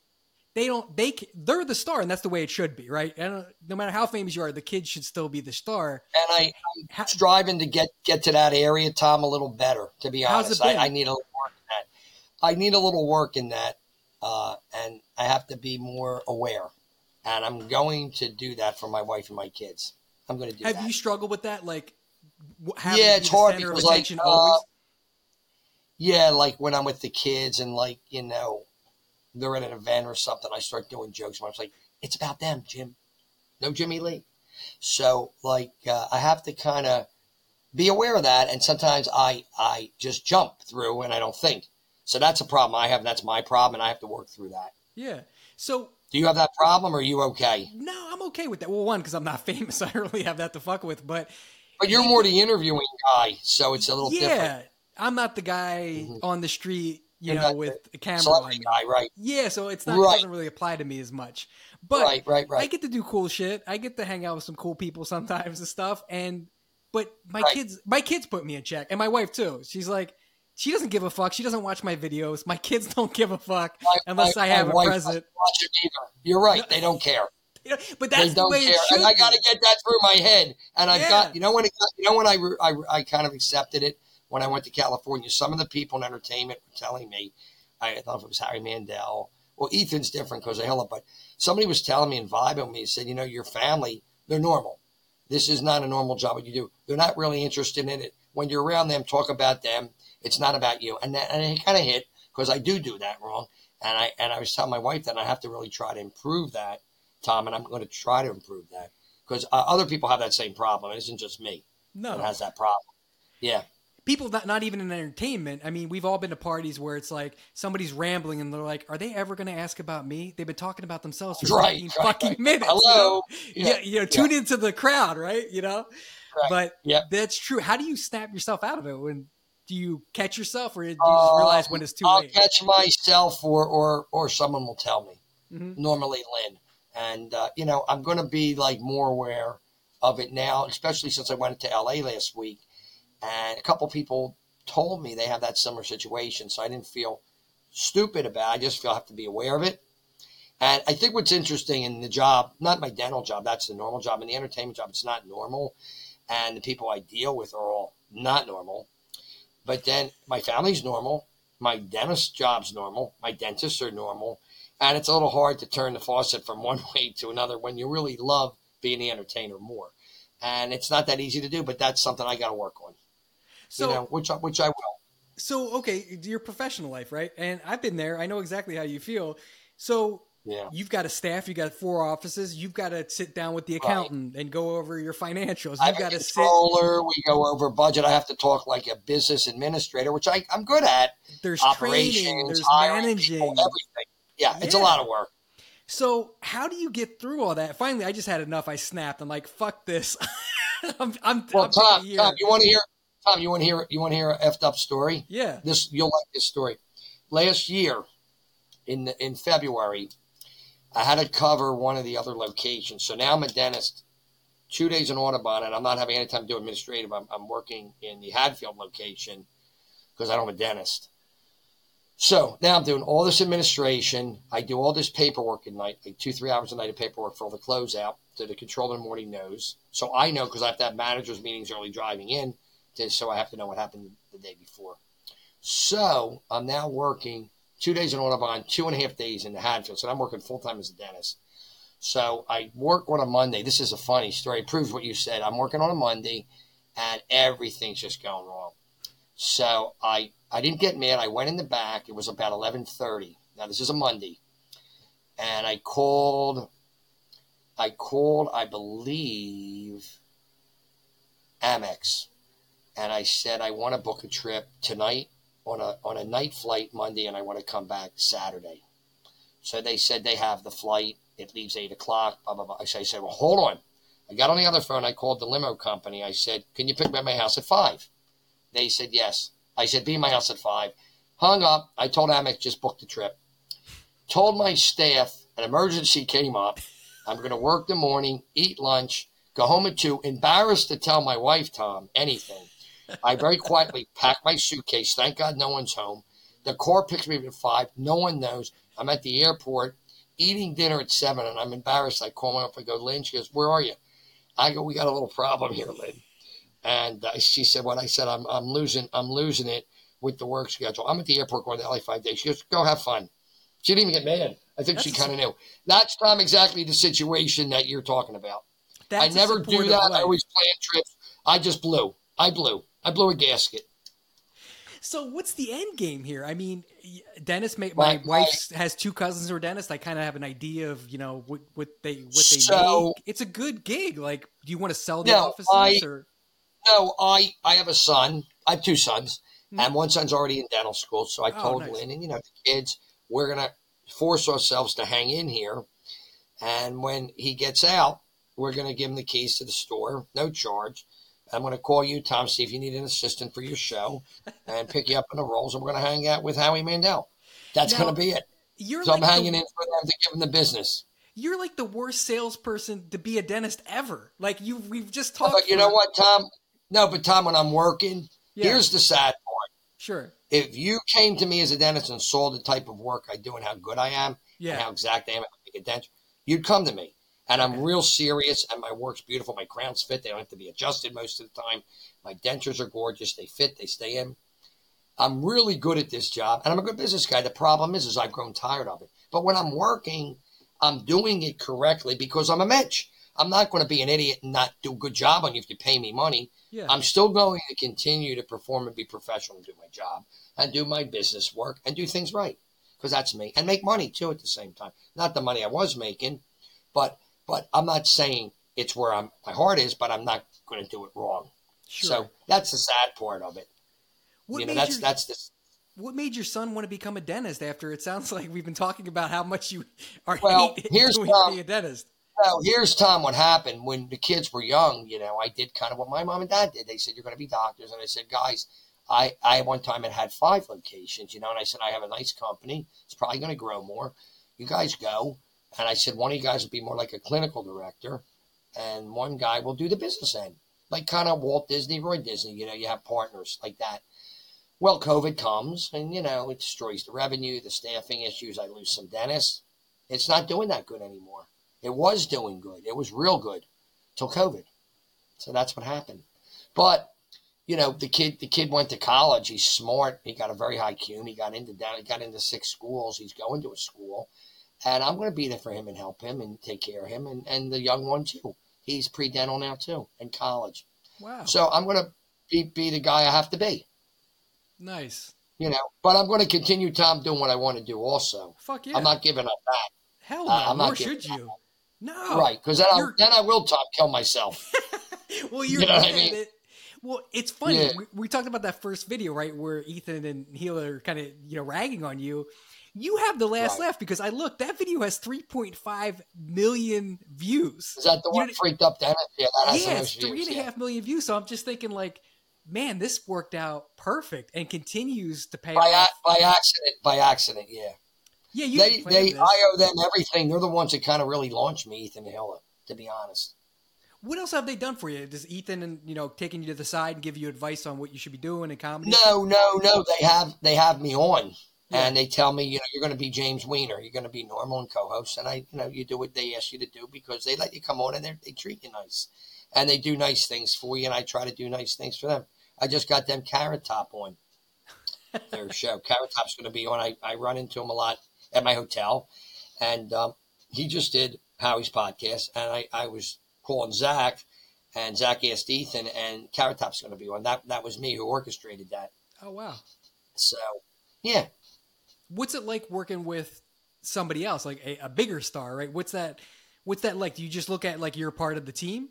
[SPEAKER 1] They're the star, and that's the way it should be, right? And no matter how famous you are, the kids should still be the star.
[SPEAKER 2] And I'm striving to get to that area, Tom, a little better, to be honest. I need a little work in that. I need a little work in that, and I have to be more aware. And I'm going to do that for my wife and my kids. I'm going to do that.
[SPEAKER 1] Have you struggled with that? Like,
[SPEAKER 2] it's hard because, like, like when I'm with the kids and, like, you know, they're at an event or something, I start doing jokes. And I was like, it's about them, Jim. No Jimmy Lee. So, like, I have to kind of be aware of that. And sometimes I just jump through and I don't think. So that's a problem I have. That's my problem, and I have to work through that.
[SPEAKER 1] Yeah. So
[SPEAKER 2] do you have that problem, or are you okay?
[SPEAKER 1] No, I'm okay with that. Well, one, because I'm not famous. I don't really have that to fuck with. But
[SPEAKER 2] you're more the interviewing guy, so it's a little different. Yeah,
[SPEAKER 1] I'm not the guy on the street, with a camera
[SPEAKER 2] celebrity
[SPEAKER 1] on me.
[SPEAKER 2] Guy, right?
[SPEAKER 1] Yeah, so it's not it doesn't really apply to me as much. But
[SPEAKER 2] right.
[SPEAKER 1] I get to do cool shit. I get to hang out with some cool people sometimes and stuff. But my kids put me in check, and my wife too. She's like, she doesn't give a fuck. She doesn't watch my videos. My kids don't give a fuck unless I have a present.
[SPEAKER 2] Watch it either. You're right. They don't care.
[SPEAKER 1] But that's the way it should
[SPEAKER 2] be. And I got to get that through my head. And I've got, when I kind of accepted it when I went to California. Some of the people in entertainment were telling me, I don't know if it was Harry Mandel. Well, Ethan's different because of Hilla, but somebody was telling me and vibing with me and said, your family, they're normal. This is not a normal job what you do. They're not really interested in it. When you're around them, talk about them. It's not about you. And it kind of hit because I do that wrong. And I was telling my wife that I have to really try to improve that, Tom, and I'm going to try to improve that because other people have that same problem. It isn't just me that has that problem. Yeah.
[SPEAKER 1] People not even in entertainment. I mean, we've all been to parties where it's like somebody's rambling and they're like, are they ever going to ask about me? They've been talking about themselves for 15 fucking minutes.
[SPEAKER 2] Hello.
[SPEAKER 1] Tune into the crowd, right?
[SPEAKER 2] Right.
[SPEAKER 1] But that's true. How do you snap yourself out of it? Do you catch yourself, or do you just realize when it's too late?
[SPEAKER 2] I'll catch myself, or someone will tell me. Normally, Lynn, and I'm going to be more aware of it now, especially since I went to LA last week, and a couple people told me they have that similar situation, so I didn't feel stupid about it. I just feel I have to be aware of it. And I think what's interesting in the job, not my dental job, that's the normal job. In the entertainment job, it's not normal, and the people I deal with are all not normal. But then my family's normal. My dentist job's normal. My dentists are normal. And it's a little hard to turn the faucet from one way to another when you really love being the entertainer more. And it's not that easy to do, but that's something I got to work on. So, which I will.
[SPEAKER 1] So, okay, your professional life, right? And I've been there. I know exactly how you feel. So you've got a staff. You got 4 offices. You've got to sit down with the accountant and go over your financials. You've got
[SPEAKER 2] a controller. We go over budget. I have to talk like a business administrator, which I'm good at.
[SPEAKER 1] There's
[SPEAKER 2] operations,
[SPEAKER 1] training. There's managing.
[SPEAKER 2] People, everything. Yeah, it's a lot of work.
[SPEAKER 1] So how do you get through all that? Finally, I just had enough. I snapped. I'm like, fuck this.
[SPEAKER 2] Tom, you want to hear? Tom, you want to hear? You want to hear an effed up story?
[SPEAKER 1] Yeah.
[SPEAKER 2] You'll like this story. Last year, in February, I had to cover one of the other locations. So now I'm a dentist 2 days in Audubon, and I'm not having any time to do administrative. I'm working in the Hadfield location because I don't have a dentist. So now I'm doing all this administration. I do all this paperwork at night, 2-3 hours a night of paperwork for all the closeout so the controller in the morning knows. So I know because I have to have managers meetings early driving in, so I have to know what happened the day before. So I'm now working 2 days in Audubon, 2.5 days in the Hadfield. So I'm working full-time as a dentist. So I work on a Monday. This is a funny story. It proves what you said. I'm working on a Monday, and everything's just going wrong. So I didn't get mad. I went in the back. It was about 11:30. Now, this is a Monday. And I called, I believe, Amex. And I said, I want to book a trip tonight on a night flight Monday, and I want to come back Saturday. So they said they have the flight. It leaves 8 o'clock, blah, blah, blah. I said, well, hold on. I got on the other phone. I called the limo company. I said, can you pick me at my house at 5? They said, yes. I said, be in my house at 5. Hung up. I told Amex, just book the trip. Told my staff an emergency came up. I'm going to work the morning, eat lunch, go home at 2. Embarrassed to tell my wife, Tom, anything. I very quietly packed my suitcase. Thank God no one's home. The car picks me up at 5. No one knows. I'm at the airport eating dinner at 7, and I'm embarrassed. I call her up. I go, Lynn. She goes, where are you? I go, we got a little problem here, Lynn. And she said, what? I said, I'm losing it with the work schedule. I'm at the airport going to LA 5 days. She goes, go have fun. She didn't even get mad. I think she kind of knew. That's, Tom, exactly the situation that you're talking about. I never do that. Life. I always plan trips. I just blew. I blew a gasket.
[SPEAKER 1] So what's the end game here? I mean, dentist. My wife has 2 cousins who are dentists. I kind of have an idea of what they make. It's a good gig. Like, do you want to sell the offices or?
[SPEAKER 2] No, I have a son. I have two sons,
[SPEAKER 1] Mm-hmm.
[SPEAKER 2] and one son's already in dental school. So I told
[SPEAKER 1] nice.
[SPEAKER 2] Lynn and, the kids, we're going to force ourselves to hang in here. And when he gets out, we're going to give him the keys to the store, no charge. I'm going to call you, Tom, see if you need an assistant for your show and pick you up in the rolls. And we're going to hang out with Howie Mandel. That's going to be it. So I'm hanging in for them to give them the business.
[SPEAKER 1] You're like the worst salesperson to be a dentist ever. Like we've just talked.
[SPEAKER 2] But you know what, Tom? No, but Tom, when I'm working, here's the sad part.
[SPEAKER 1] Sure.
[SPEAKER 2] If you came to me as a dentist and saw the type of work I do and how good I am and how exact I am at making a denture, you'd come to me. And I'm real serious, and my work's beautiful. My crowns fit. They don't have to be adjusted most of the time. My dentures are gorgeous. They fit. They stay in. I'm really good at this job, and I'm a good business guy. The problem is I've grown tired of it. But when I'm working, I'm doing it correctly because I'm a Mitch. I'm not going to be an idiot and not do a good job on you if you pay me money.
[SPEAKER 1] Yeah.
[SPEAKER 2] I'm still going to continue to perform and be professional and do my job and do my business work and do things right because that's me. And make money, too, at the same time. Not the money I was making, but I'm not saying it's where my heart is, but I'm not going to do it wrong.
[SPEAKER 1] Sure.
[SPEAKER 2] So that's the sad part of it.
[SPEAKER 1] What made your son want to become a dentist after it sounds like we've been talking about how much you are
[SPEAKER 2] here's
[SPEAKER 1] doing
[SPEAKER 2] Tom,
[SPEAKER 1] being a dentist?
[SPEAKER 2] Well, here's Tom, what happened when the kids were young, I did kind of what my mom and dad did. They said, you're going to be doctors. And I said, guys, I one time had 5 locations, and I said, I have a nice company. It's probably going to grow more. You guys go. And I said, one of you guys will be more like a clinical director, and one guy will do the business end, like kind of Walt Disney, Roy Disney. You have partners like that. Well, COVID comes, and, it destroys the revenue, the staffing issues. I lose some dentists. It's not doing that good anymore. It was doing good. It was real good till COVID. So that's what happened. But, the kid went to college. He's smart. He got a very high CUME. He got into 6 schools. He's going to a school. And I'm going to be there for him and help him and take care of him. And the young one, too. He's pre-dental now, too, in college.
[SPEAKER 1] Wow.
[SPEAKER 2] So I'm going to be the guy I have to be.
[SPEAKER 1] Nice.
[SPEAKER 2] But I'm going to continue, Tom, doing what I want to do also.
[SPEAKER 1] Fuck yeah.
[SPEAKER 2] I'm not giving up that.
[SPEAKER 1] Hell no, nor should you. No.
[SPEAKER 2] Right, because then I will kill myself.
[SPEAKER 1] Well, you're
[SPEAKER 2] what I mean?
[SPEAKER 1] Well, it's funny. Yeah. We talked about that first video, right, where Ethan and Hila are kind of, ragging on you. You have the last laugh because I looked. That video has 3.5 million views.
[SPEAKER 2] Is that the one freaked up dentist? Yeah, that has
[SPEAKER 1] it's 3.5 million views. So I'm just thinking, man, this worked out perfect and continues to pay off.
[SPEAKER 2] By accident, yeah.
[SPEAKER 1] Yeah,
[SPEAKER 2] I owe them everything. They're the ones that kind of really launched me, Ethan and Hila, to be honest.
[SPEAKER 1] What else have they done for you? Does Ethan and taking you to the side and give you advice on what you should be doing in comedy?
[SPEAKER 2] No. They have me on. Yeah. And they tell me, you're going to be James Weiner. You're going to be normal and co-host. And you do what they ask you to do because they let you come on and they treat you nice. And they do nice things for you. And I try to do nice things for them. I just got them Carrot Top on their show. Carrot Top's going to be on. I run into him a lot at my hotel. And he just did Howie's podcast. And I was calling Zach. And Zach asked Ethan. And Carrot Top's going to be on. That was me who orchestrated that.
[SPEAKER 1] Oh, wow.
[SPEAKER 2] So, yeah.
[SPEAKER 1] What's it like working with somebody else, like a bigger star, right? What's that like? Do you just look at you're part of the team?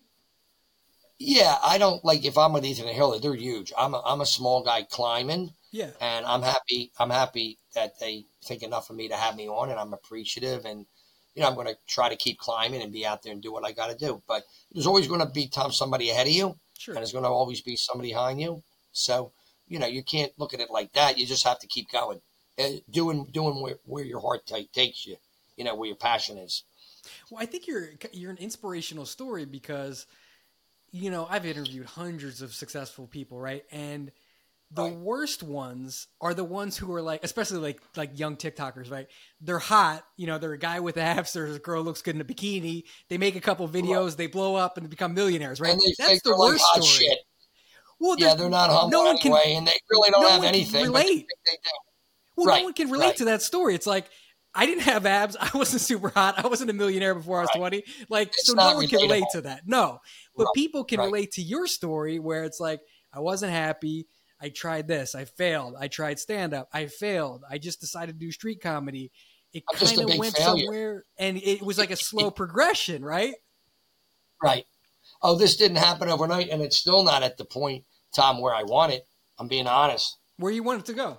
[SPEAKER 2] Yeah, I don't if I'm with Ethan and Hila, they're huge. I'm a small guy climbing.
[SPEAKER 1] Yeah.
[SPEAKER 2] And I'm happy that they think enough of me to have me on, and I'm appreciative, and I'm going to try to keep climbing and be out there and do what I got to do. But there's always going to be somebody ahead of you.
[SPEAKER 1] Sure.
[SPEAKER 2] And there's going to always be somebody behind you. So, you can't look at it like that. You just have to keep going. Doing where your heart takes you, where your passion is.
[SPEAKER 1] Well, I think you're an inspirational story because, I've interviewed hundreds of successful people, right? And the worst ones are the ones who are especially like young TikTokers, right? They're hot, they're a guy with abs, there's a girl looks good in a bikini. They make a couple videos, they blow up and become millionaires, right?
[SPEAKER 2] And they
[SPEAKER 1] That's the worst
[SPEAKER 2] hot
[SPEAKER 1] story.
[SPEAKER 2] Shit.
[SPEAKER 1] Well,
[SPEAKER 2] yeah, they're not humble anyway, and they really don't have anything.
[SPEAKER 1] Relate.
[SPEAKER 2] But they do.
[SPEAKER 1] Well, no one can relate to that story. It's like, I didn't have abs. I wasn't super hot. I wasn't a millionaire before I was 20. So no one can relate to that. No. But people can relate to your story where it's like, I wasn't happy. I tried this. I failed. I tried stand-up. I failed. I just decided to do street comedy. It kind of went somewhere, and it was like a slow progression, right?
[SPEAKER 2] Right. oh, this didn't happen overnight, and it's still not at the point, Tom, where I want it. I'm being honest.
[SPEAKER 1] Where you want it to go?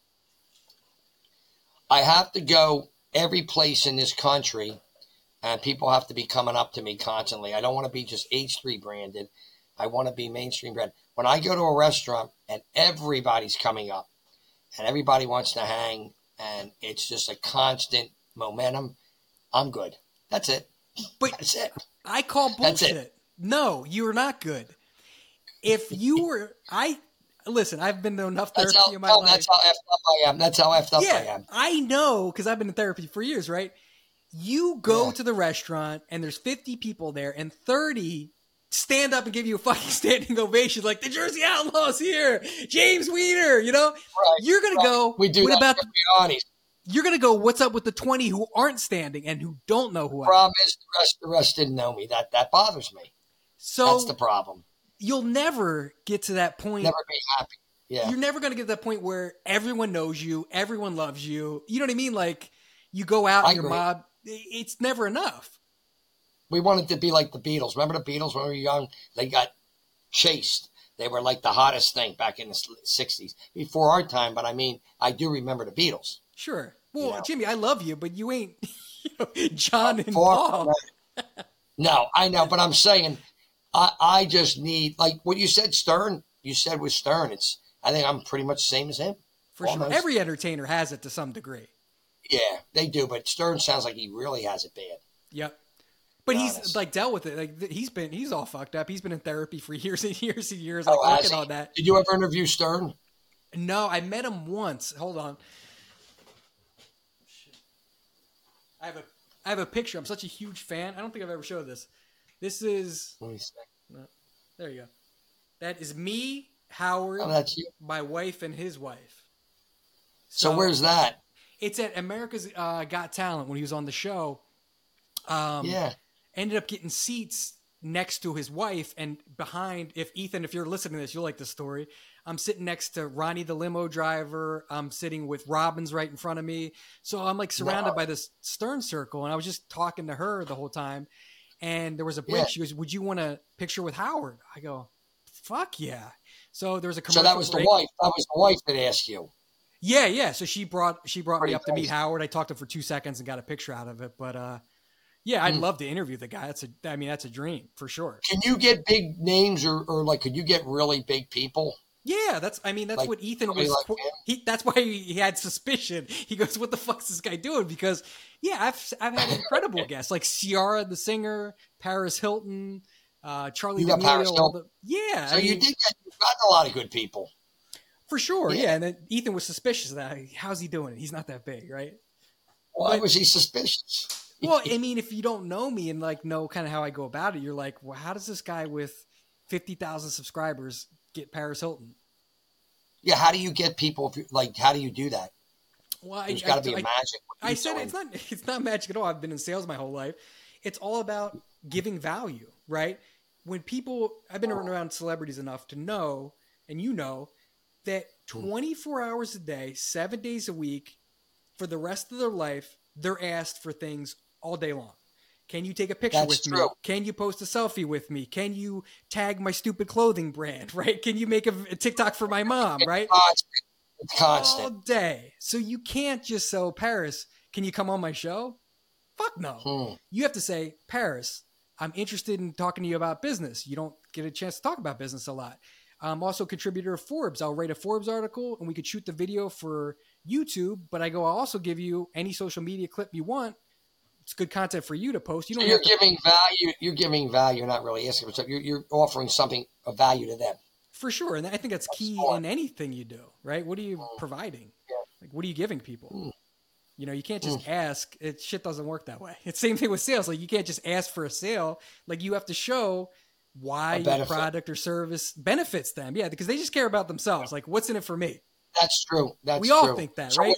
[SPEAKER 2] I have to go every place in this country, and people have to be coming up to me constantly. I don't want to be just H3 branded. I want to be mainstream branded. When I go to a restaurant and everybody's coming up and everybody wants to hang and it's just a constant momentum, I'm good. That's it.
[SPEAKER 1] But
[SPEAKER 2] that's it.
[SPEAKER 1] I call bullshit. No, you're not good. If you were, listen, I've been to enough therapy in my life.
[SPEAKER 2] That's how effed up I am. That's how effed up I am.
[SPEAKER 1] I know, because I've been in therapy for years, right? You go to the restaurant and there's 50 people there and 30 stand up and give you a fucking standing ovation, like the Jersey Outlaws here, James Weiner, you know? Right, you're going to go,
[SPEAKER 2] we do
[SPEAKER 1] what
[SPEAKER 2] that
[SPEAKER 1] about you're going to go, what's up with the 20 who aren't standing and who don't know who I am?
[SPEAKER 2] Problem is the rest didn't know me. That bothers me.
[SPEAKER 1] So
[SPEAKER 2] that's the problem.
[SPEAKER 1] You'll never get to that point.
[SPEAKER 2] Never be happy. Yeah.
[SPEAKER 1] You're never going to get to that point where everyone knows you, everyone loves you. You know what I mean? Like you go out and your mob, it's never enough.
[SPEAKER 2] We wanted to be like the Beatles. Remember the Beatles when we were young? They got chased. They were like the hottest thing back in the 60s. Before our time, but I mean, I do remember the Beatles.
[SPEAKER 1] Sure. Well, Jimmy, I love you, but you ain't John and Paul.
[SPEAKER 2] No, I know, but I'm saying I just need, like what you said, Stern. You said with Stern, I think I'm pretty much the same as him.
[SPEAKER 1] For sure. Every entertainer has it to some degree.
[SPEAKER 2] Yeah, they do, but Stern sounds like he really has it bad.
[SPEAKER 1] Yep. But he's like dealt with it. Like he's all fucked up. He's been in therapy for years and years and years. Like working on that.
[SPEAKER 2] Did you ever interview Stern?
[SPEAKER 1] No, I met him once. Hold on. I have a picture. I'm such a huge fan. I don't think I've ever showed this. This is.
[SPEAKER 2] Let me see.
[SPEAKER 1] No, there you go. That is me, Howard,
[SPEAKER 2] that's you.
[SPEAKER 1] My wife, and his wife.
[SPEAKER 2] So where's that?
[SPEAKER 1] It's at America's Got Talent when he was on the show. Ended up getting seats next to his wife and behind. If you're listening to this, you'll like this story. I'm sitting next to Ronnie the limo driver. I'm sitting with Robbins right in front of me. So I'm like surrounded by this Stern circle. And I was just talking to her the whole time. And there was a break. Yeah. She goes, would you want a picture with Howard? I go, fuck yeah. So there was a commercial.
[SPEAKER 2] So that was
[SPEAKER 1] break.
[SPEAKER 2] The wife. That was the wife that asked you.
[SPEAKER 1] Yeah. So she brought me up to meet Howard. I talked to him for 2 seconds and got a picture out of it. But yeah, I'd love to interview the guy. That's a dream for sure.
[SPEAKER 2] Can you get big names or like, could you get really big people?
[SPEAKER 1] Yeah, that's like, what Ethan was. Like that's why he had suspicion. He goes, "What the fuck's this guy doing?" Because I've had incredible guests like Ciara the singer, Paris Hilton, Charlie D'Amelio. Yeah,
[SPEAKER 2] so you've gotten a lot of good people
[SPEAKER 1] for sure. Yeah, and then Ethan was suspicious of that. How's he doing it? He's not that big, right?
[SPEAKER 2] Why was he suspicious?
[SPEAKER 1] Well, I mean, if you don't know me and like know kind of how I go about it, you're like, well, how does this guy with 50,000 subscribers get Paris Hilton?
[SPEAKER 2] Yeah, how do you get people? How do you do that?
[SPEAKER 1] Well,
[SPEAKER 2] there's got to be a magic.
[SPEAKER 1] I said it's not magic at all. I've been in sales my whole life. It's all about giving value, right? When I've been around celebrities enough to know, and you know, that 24 hours a day, 7 days a week, for the rest of their life, they're asked for things all day long. Can you take a picture with me? Can you post a selfie with me? Can you tag my stupid clothing brand, right? Can you make a TikTok for my mom, right?
[SPEAKER 2] It's constant.
[SPEAKER 1] All day. So you can't just say, Paris, can you come on my show? Fuck no. You have to say, Paris, I'm interested in talking to you about business. You don't get a chance to talk about business a lot. I'm also a contributor of Forbes. I'll write a Forbes article and we could shoot the video for YouTube, but I'll also give you any social media clip you want. It's good content for you to post.
[SPEAKER 2] You're giving value. You're giving value. You're not really asking for something. You're offering something of value to them.
[SPEAKER 1] For sure. And I think that's key in anything you do, right? What are you providing? Yeah. Like, what are you giving people? You know, you can't just ask. Shit doesn't work that way. It's the same thing with sales. Like, you can't just ask for a sale. Like, you have to show why your product or service benefits them. Yeah, because they just care about themselves. Like, what's in it for me?
[SPEAKER 2] That's true.
[SPEAKER 1] We all think that, right?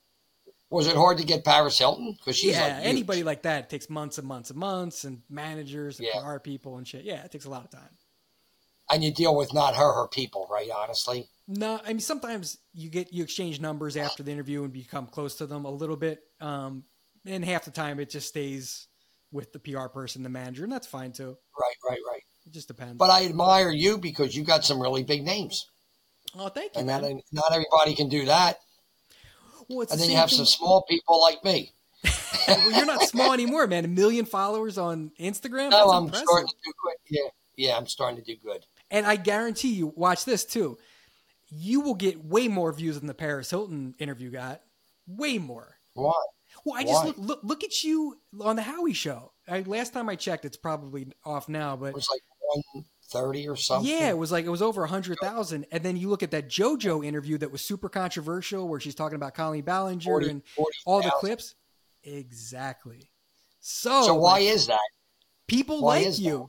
[SPEAKER 2] Was it hard to get Paris Hilton? Because she's
[SPEAKER 1] anybody like that, it takes months and months and months, and managers and PR people and shit. Yeah, it takes a lot of time.
[SPEAKER 2] And you deal with not her people, right? Honestly.
[SPEAKER 1] No, I mean, sometimes you exchange numbers after the interview and become close to them a little bit. And half the time it just stays with the PR person, the manager, and that's fine too.
[SPEAKER 2] Right.
[SPEAKER 1] It just depends.
[SPEAKER 2] But I admire you because you got some really big names.
[SPEAKER 1] Oh, thank you.
[SPEAKER 2] And
[SPEAKER 1] man.
[SPEAKER 2] not everybody can do that.
[SPEAKER 1] Well, it's
[SPEAKER 2] And
[SPEAKER 1] the
[SPEAKER 2] then you
[SPEAKER 1] same
[SPEAKER 2] have
[SPEAKER 1] thing-
[SPEAKER 2] some small people like me.
[SPEAKER 1] Well, you're not small anymore, man. 1 million followers on Instagram.
[SPEAKER 2] No,
[SPEAKER 1] That's
[SPEAKER 2] I'm
[SPEAKER 1] impressive.
[SPEAKER 2] starting to do good. Yeah, I'm starting to do good.
[SPEAKER 1] And I guarantee you, watch this too. You will get way more views than the Paris Hilton interview got. Way more.
[SPEAKER 2] Why?
[SPEAKER 1] Well, I just
[SPEAKER 2] Why?
[SPEAKER 1] look at you on the Howie show. Last time I checked, it's probably off now, but
[SPEAKER 2] It was like 130 or something.
[SPEAKER 1] yeah, it was over 100,000. And then you look at that JoJo interview that was super controversial, where she's talking about Colleen Ballinger
[SPEAKER 2] 40
[SPEAKER 1] and all the
[SPEAKER 2] 40,000.
[SPEAKER 1] clips. Exactly. So
[SPEAKER 2] why is that?
[SPEAKER 1] people
[SPEAKER 2] why
[SPEAKER 1] like
[SPEAKER 2] is
[SPEAKER 1] you?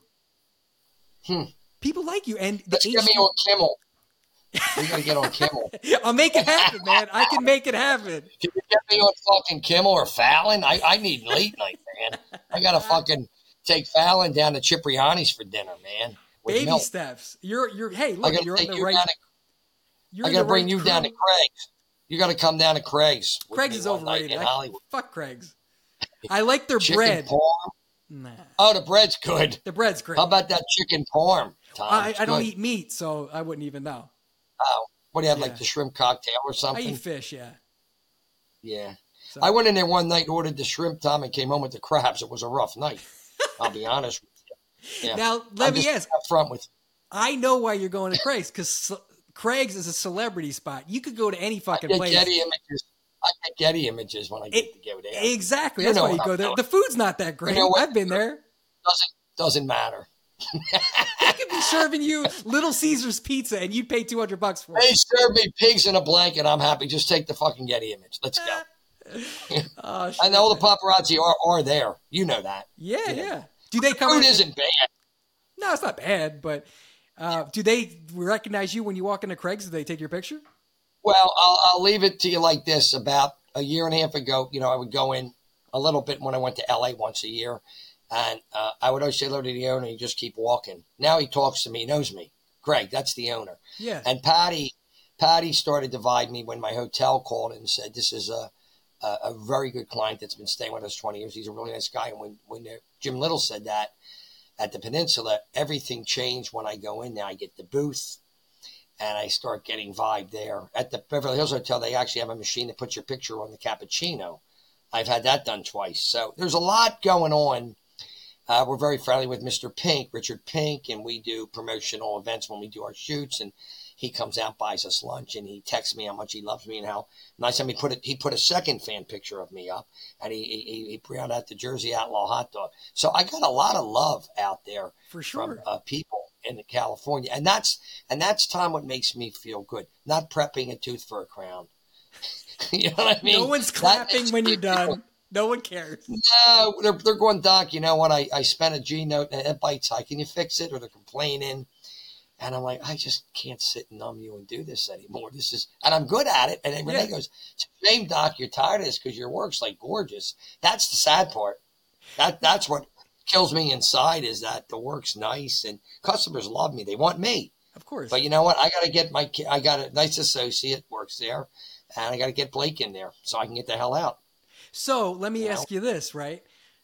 [SPEAKER 2] Hmm.
[SPEAKER 1] People like you, and the
[SPEAKER 2] Let's get me
[SPEAKER 1] H3
[SPEAKER 2] on Kimmel. We got to get on Kimmel.
[SPEAKER 1] I'll make it happen, man. I can make it happen.
[SPEAKER 2] Can you get me on fucking Kimmel or Fallon? I need late night, man. I got to fucking take Fallon down to Cipriani's for dinner, man. With
[SPEAKER 1] Baby
[SPEAKER 2] milk.
[SPEAKER 1] steps. Hey,
[SPEAKER 2] I
[SPEAKER 1] look,
[SPEAKER 2] got
[SPEAKER 1] you're
[SPEAKER 2] to
[SPEAKER 1] on
[SPEAKER 2] take
[SPEAKER 1] the
[SPEAKER 2] you
[SPEAKER 1] right.
[SPEAKER 2] down to,
[SPEAKER 1] You're
[SPEAKER 2] I
[SPEAKER 1] in
[SPEAKER 2] got to
[SPEAKER 1] the
[SPEAKER 2] bring
[SPEAKER 1] right
[SPEAKER 2] you down to
[SPEAKER 1] crew.
[SPEAKER 2] Craig's. You got to come down to Craig's. with
[SPEAKER 1] Craig's
[SPEAKER 2] me
[SPEAKER 1] is
[SPEAKER 2] one night
[SPEAKER 1] overrated.
[SPEAKER 2] in Hollywood.
[SPEAKER 1] Fuck Craig's. I like their
[SPEAKER 2] Chicken
[SPEAKER 1] bread.
[SPEAKER 2] parm.
[SPEAKER 1] Nah,
[SPEAKER 2] Oh, the bread's good.
[SPEAKER 1] the bread's great.
[SPEAKER 2] How about that chicken parm, Tom? It's
[SPEAKER 1] I don't
[SPEAKER 2] good.
[SPEAKER 1] eat meat, so I wouldn't even know.
[SPEAKER 2] Oh, what do you have,
[SPEAKER 1] Yeah.
[SPEAKER 2] like the shrimp cocktail or
[SPEAKER 1] I
[SPEAKER 2] something?
[SPEAKER 1] eat fish, yeah.
[SPEAKER 2] Yeah.
[SPEAKER 1] So.
[SPEAKER 2] I went in there one night and ordered the shrimp, Tom, and came home with the crabs. It was a rough night. I'll be honest with you. Yeah.
[SPEAKER 1] Now, let me ask.
[SPEAKER 2] Up front with
[SPEAKER 1] I know why you're going to Craig's, because Craig's is a celebrity spot. You could go to any fucking
[SPEAKER 2] I get
[SPEAKER 1] place.
[SPEAKER 2] Getty images. I get Getty images when I get to go there.
[SPEAKER 1] Exactly.
[SPEAKER 2] You
[SPEAKER 1] That's
[SPEAKER 2] know
[SPEAKER 1] why you
[SPEAKER 2] what
[SPEAKER 1] go
[SPEAKER 2] I'm
[SPEAKER 1] there.
[SPEAKER 2] doing.
[SPEAKER 1] The food's not that great.
[SPEAKER 2] You know what?
[SPEAKER 1] I've been there.
[SPEAKER 2] Doesn't matter.
[SPEAKER 1] They could be serving you Little Caesars pizza, and you'd pay $200 for
[SPEAKER 2] They
[SPEAKER 1] it.
[SPEAKER 2] serve me pigs in a blanket. I'm happy. Just take the fucking Getty image. Let's go.
[SPEAKER 1] Oh, shit.
[SPEAKER 2] I know the paparazzi are there. You know that.
[SPEAKER 1] Yeah. Do they come?
[SPEAKER 2] Food
[SPEAKER 1] in-
[SPEAKER 2] isn't bad.
[SPEAKER 1] No, it's not bad, but do they recognize you when you walk into Craig's? Do they take your picture?
[SPEAKER 2] Well, I'll leave it to you like this. About a year and a half ago, I would go in a little bit when I went to LA once a year. And I would always say hello to the owner and you just keep walking. Now he talks to me, he knows me. Greg, that's the owner.
[SPEAKER 1] Yeah.
[SPEAKER 2] And Patty started to divide me when my hotel called and said, this is a very good client that's been staying with us 20 years. He's a really nice guy. And when Jim Little said that at the Peninsula, everything changed when I go in there. I get the booth and I start getting vibe there. At the Beverly Hills Hotel, they actually have a machine that puts your picture on the cappuccino. I've had that done twice. So there's a lot going on. We're very friendly with Mr. Pink, Richard Pink, and we do promotional events when we do our shoots. And he comes out, buys us lunch, and he texts me how much he loves me and how nice. I mean, he put a second fan picture of me up, and he brought out the Jersey Outlaw hot dog. So I got a lot of love out there
[SPEAKER 1] For sure.
[SPEAKER 2] from people in California, and that's Tom, what makes me feel good. Not prepping a tooth for a crown. You know what I mean?
[SPEAKER 1] No one's
[SPEAKER 2] That
[SPEAKER 1] clapping
[SPEAKER 2] makes
[SPEAKER 1] when
[SPEAKER 2] me
[SPEAKER 1] you're
[SPEAKER 2] feel
[SPEAKER 1] done. No one cares.
[SPEAKER 2] No, they're going, Doc, you know what? I spent a G note and it bites high. Can you fix it? Or they're complaining. And I'm like, I just can't sit and numb you and do this anymore. And I'm good at it. And then Renee goes, it's a shame, Doc, you're tired of this because your work's like gorgeous. That's the sad part. That's what kills me inside, is that the work's nice and customers love me. They want me.
[SPEAKER 1] Of course.
[SPEAKER 2] But you know what? I got a nice associate works there, and I got to get Blake in there so I can get the hell out.
[SPEAKER 1] So let me ask you this, right?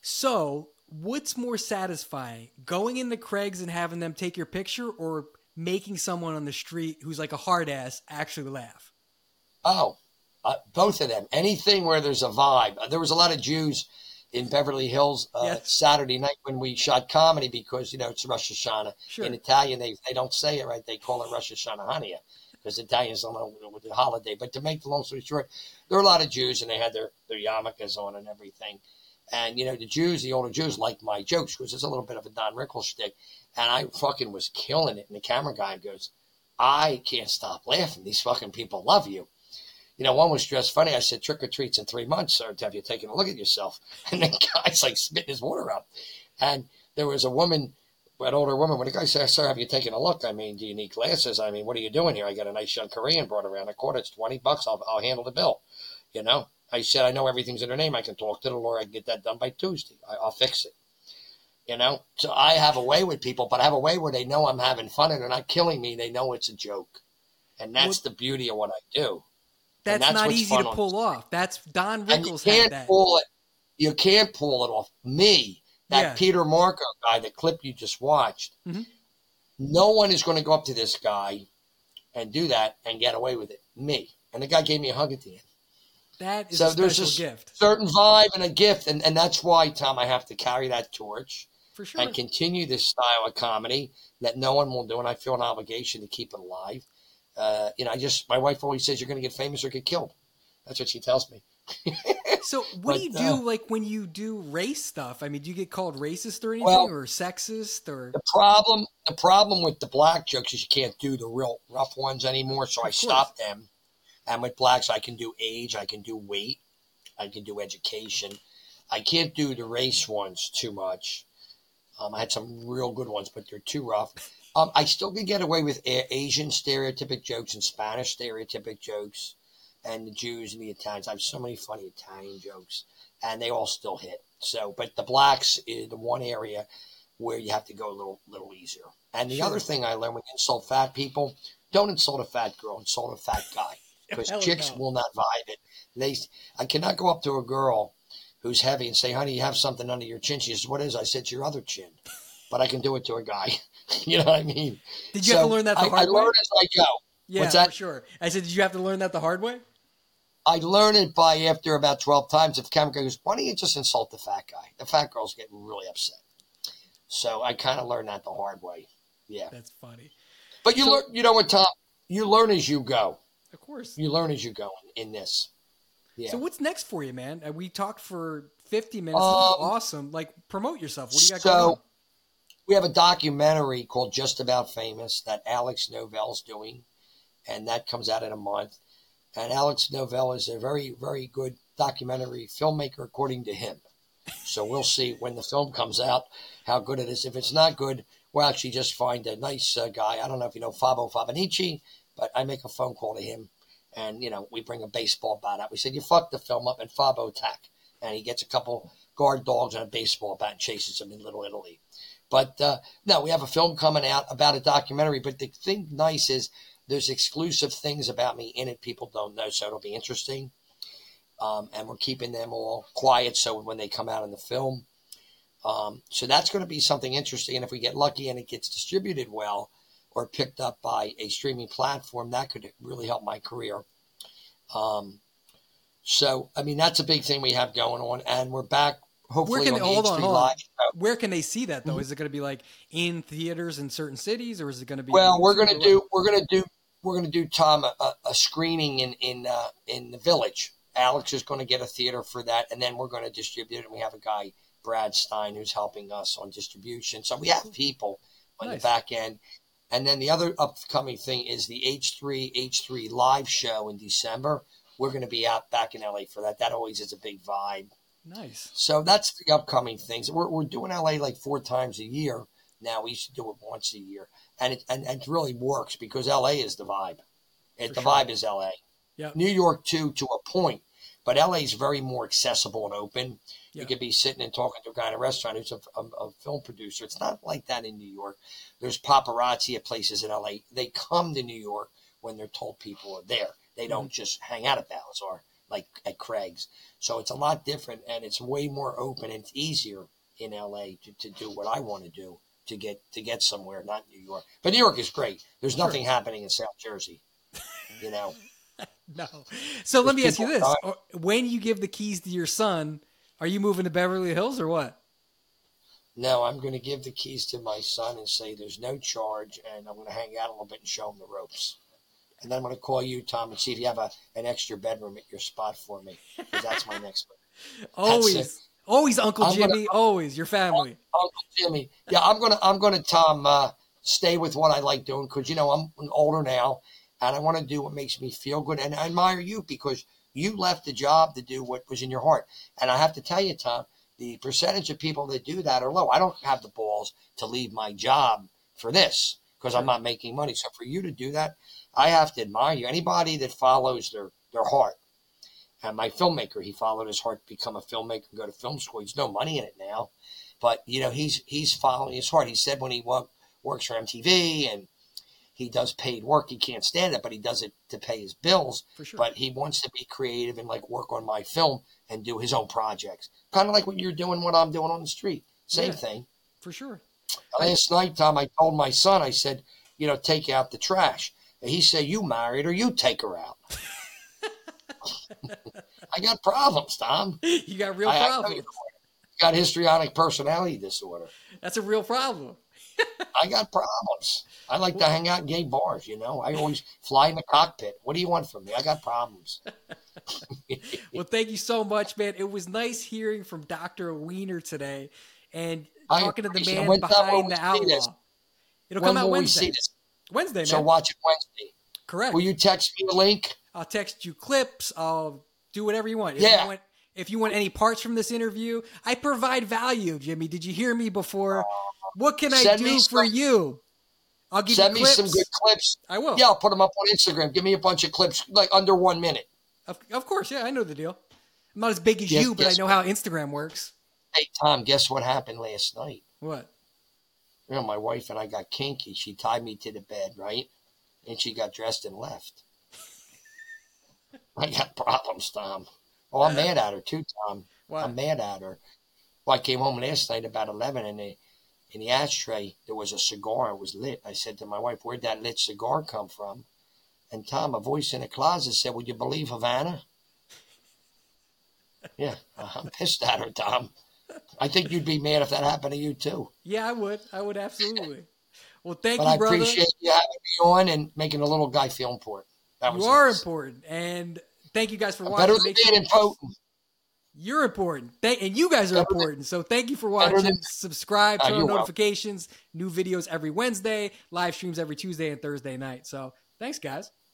[SPEAKER 1] So what's more satisfying, going into Craig's and having them take your picture, or making someone on the street who's like a hard ass actually laugh?
[SPEAKER 2] Oh, both of them. Anything where there's a vibe. There was a lot of Jews in Beverly Hills
[SPEAKER 1] Yes.
[SPEAKER 2] Saturday night when we shot comedy because, it's Rosh Hashanah.
[SPEAKER 1] Sure.
[SPEAKER 2] In Italian, they don't say it right. They call it Rosh Hashanah Hania because Italians don't know with the holiday. But to make the long story short, there were a lot of Jews, and they had their yarmulkes on and everything. And, the older Jews liked my jokes because it's a little bit of a Don Rickles shtick. And I fucking was killing it. And the camera guy goes, I can't stop laughing. These fucking people love you. One was dressed funny. I said, trick or treats in 3 months, sir. Have you taken a look at yourself? And the guy's like spitting his water out. And there was a woman, an older woman. When the guy said, sir, have you taken a look? I mean, do you need glasses? I mean, what are you doing here? I got a nice young Korean brought around the corner. It's $20. I'll handle the bill. I said, I know everything's in her name. I can talk to the lawyer. I can get that done by Tuesday. I'll fix it. So I have a way with people, but I have a way where they know I'm having fun and they're not killing me. They know it's a joke. And that's the beauty of what I do.
[SPEAKER 1] That's not
[SPEAKER 2] what's
[SPEAKER 1] easy
[SPEAKER 2] fun
[SPEAKER 1] to
[SPEAKER 2] on
[SPEAKER 1] pull off. That's Don
[SPEAKER 2] And you
[SPEAKER 1] Rickles had
[SPEAKER 2] can't
[SPEAKER 1] that.
[SPEAKER 2] pull it. You can't pull it off. Me, that
[SPEAKER 1] Yeah.
[SPEAKER 2] Peter Marco guy, the clip you just watched,
[SPEAKER 1] Mhm.
[SPEAKER 2] No one is going to go up to this guy and do that and get away with it. Me. And the guy gave me a hug at the end.
[SPEAKER 1] That is
[SPEAKER 2] so
[SPEAKER 1] a special
[SPEAKER 2] there's a
[SPEAKER 1] gift.
[SPEAKER 2] certain vibe and a gift. And that's why, Tom, I have to carry that torch.
[SPEAKER 1] For sure.
[SPEAKER 2] And continue this style of comedy that no one will do. And I feel an obligation to keep it alive. My wife always says, you're going to get famous or get killed. That's what she tells me.
[SPEAKER 1] So what do you do like when you do race stuff? I mean, do you get called racist or anything, or sexist, or
[SPEAKER 2] the problem with the black jokes is you can't do the real rough ones anymore. So I stopped them. And with blacks, I can do age, I can do weight, I can do education. I can't do the race ones too much. I had some real good ones, but they're too rough. I still can get away with Asian stereotypic jokes and Spanish stereotypic jokes. And the Jews and the Italians. I have so many funny Italian jokes, and they all still hit. So, but the blacks is the one area where you have to go a little easier. And the other thing I learned when you insult fat people, don't insult a fat girl, insult a fat guy, because chicks will not vibe it. I cannot go up to a girl who's heavy and say, "Honey, you have something under your chin." She says, "What is?" I said, "It's your other chin," but I can do it to a guy. You know what I mean?
[SPEAKER 1] Did you have to learn that the hard way?
[SPEAKER 2] I learn as I go.
[SPEAKER 1] Yeah,
[SPEAKER 2] What's that?
[SPEAKER 1] For sure. I said, did you have to learn that the hard way?
[SPEAKER 2] I learn it by after about 12 times. If camera guy goes, why don't you just insult the fat guy? The fat girls get really upset. So I kind of learned that the hard way. Yeah.
[SPEAKER 1] That's funny.
[SPEAKER 2] But learn, you know what, Tom? You learn as you go.
[SPEAKER 1] Of course.
[SPEAKER 2] You learn as you go in this. Yeah.
[SPEAKER 1] So what's next for you, man? We talked for 50 minutes. This is awesome. Like, promote yourself. What do you got going on?
[SPEAKER 2] We have a documentary called Just About Famous that Alex Novell's doing, and that comes out in a month. And Alex Novell is a very, very good documentary filmmaker, according to him. So we'll see when the film comes out how good it is. If it's not good, we'll actually just find a nice guy. I don't know if you know Fabo Fabinici, but I make a phone call to him, and, we bring a baseball bat out. We said, you fuck the film up, and Fabo attack. And he gets a couple guard dogs and a baseball bat and chases them in Little Italy. But, no, we have a film coming out about a documentary. But the thing nice is there's exclusive things about me in it people don't know, so it'll be interesting. And we're keeping them all quiet so when they come out in the film. So that's going to be something interesting. And if we get lucky and it gets distributed well or picked up by a streaming platform, that could really help my career. So, I mean, that's a big thing we have going on. And we're back, hopefully, on the H3 Live show.
[SPEAKER 1] Where can they see that, though? Mm-hmm. Is it going to be like in theaters in certain cities, or is it going to be?
[SPEAKER 2] Well, we're going to do Tom a screening in the Village. Alex is going to get a theater for that, and then we're going to distribute it. And we have a guy, Brad Stein, who's helping us on distribution. So we have people on the back end. And then the other upcoming thing is the H3 Live show in December. We're going to be out back in LA for that. That always is a big vibe.
[SPEAKER 1] Nice.
[SPEAKER 2] So that's the upcoming things. We're doing LA like 4 times a year now. We used to do it once a year, and it really works because LA is the vibe. Vibe is LA.
[SPEAKER 1] Yep.
[SPEAKER 2] New York too, to a point, but LA is very more accessible and open. Yep. You could be sitting and talking to a guy in a restaurant who's a film producer. It's not like that in New York. There's paparazzi at places in LA. They come to New York when they're told people are there. They don't just hang out at Balazar like at Craig's. So it's a lot different, and it's way more open, and it's easier in LA to do what I want to do to get somewhere, not New York. But New York is great. There's nothing happening in South Jersey,
[SPEAKER 1] No. So let me ask you this. When you give the keys to your son, are you moving to Beverly Hills or what?
[SPEAKER 2] No, I'm going to give the keys to my son and say there's no charge, and I'm going to hang out a little bit and show him the ropes. And then I'm going to call you, Tom, and see if you have an extra bedroom at your spot for me, because that's my next one.
[SPEAKER 1] Always Uncle Jimmy, always your family.
[SPEAKER 2] Uncle Jimmy. Yeah, I'm gonna Tom, stay with what I like doing, because, I'm older now, and I want to do what makes me feel good. And I admire you because you left the job to do what was in your heart. And I have to tell you, Tom, the percentage of people that do that are low. I don't have the balls to leave my job for this because I'm not making money. So for you to do that, I have to admire you. Anybody that follows their heart. And my filmmaker, he followed his heart to become a filmmaker and go to film school. He's no money in it now. But, he's following his heart. He said when he works for MTV and he does paid work, he can't stand it, but he does it to pay his bills.
[SPEAKER 1] For sure.
[SPEAKER 2] But he wants to be creative and work on my film and do his own projects. Kind of like what you're doing, what I'm doing on the street. Same thing.
[SPEAKER 1] For sure.
[SPEAKER 2] Last night, Tom, I told my son, I said, take out the trash. And he said, you married her, you take her out. I got problems, Tom.
[SPEAKER 1] You got real problems.
[SPEAKER 2] I got histrionic personality disorder.
[SPEAKER 1] That's a real problem.
[SPEAKER 2] I got problems. I like to hang out in gay bars, I always fly in the cockpit. What do you want from me? I got problems.
[SPEAKER 1] Well, thank you so much, man. It was nice hearing from Dr. Wiener today and talking to the man behind the Outlaw. It'll come out Wednesday. Wednesday, man.
[SPEAKER 2] So watch it Wednesday.
[SPEAKER 1] Correct.
[SPEAKER 2] Will you text me the link?
[SPEAKER 1] I'll text you clips. I'll do whatever you want. If you want any parts from this interview, I provide value, Jimmy. Did you hear me before? What can I do for you? I'll give you clips. Send me some good clips. I will. Yeah, I'll put them up on Instagram. Give me a bunch of clips, like under 1 minute. Of course, yeah, I know the deal. I'm not as big as you, but I know how Instagram works. Hey, Tom, guess what happened last night? What? My wife and I got kinky. She tied me to the bed, right? And she got dressed and left. I got problems, Tom. Oh, I'm mad at her too, Tom. What? I'm mad at her. Well, I came home last night about 11, and in the ashtray, there was a cigar. It was lit. I said to my wife, where'd that lit cigar come from? And Tom, a voice in the closet said, would you believe Havana? Yeah, I'm pissed at her, Tom. I think you'd be mad if that happened to you too. Yeah, I would. I would absolutely. Well, thank you, brother. I appreciate you having me on and making a little guy feel important. You are important. And thank you guys for watching. Better than being important. You're important. And you guys are important. So thank you for watching. Subscribe, turn on notifications. New videos every Wednesday. Live streams every Tuesday and Thursday night. So thanks, guys.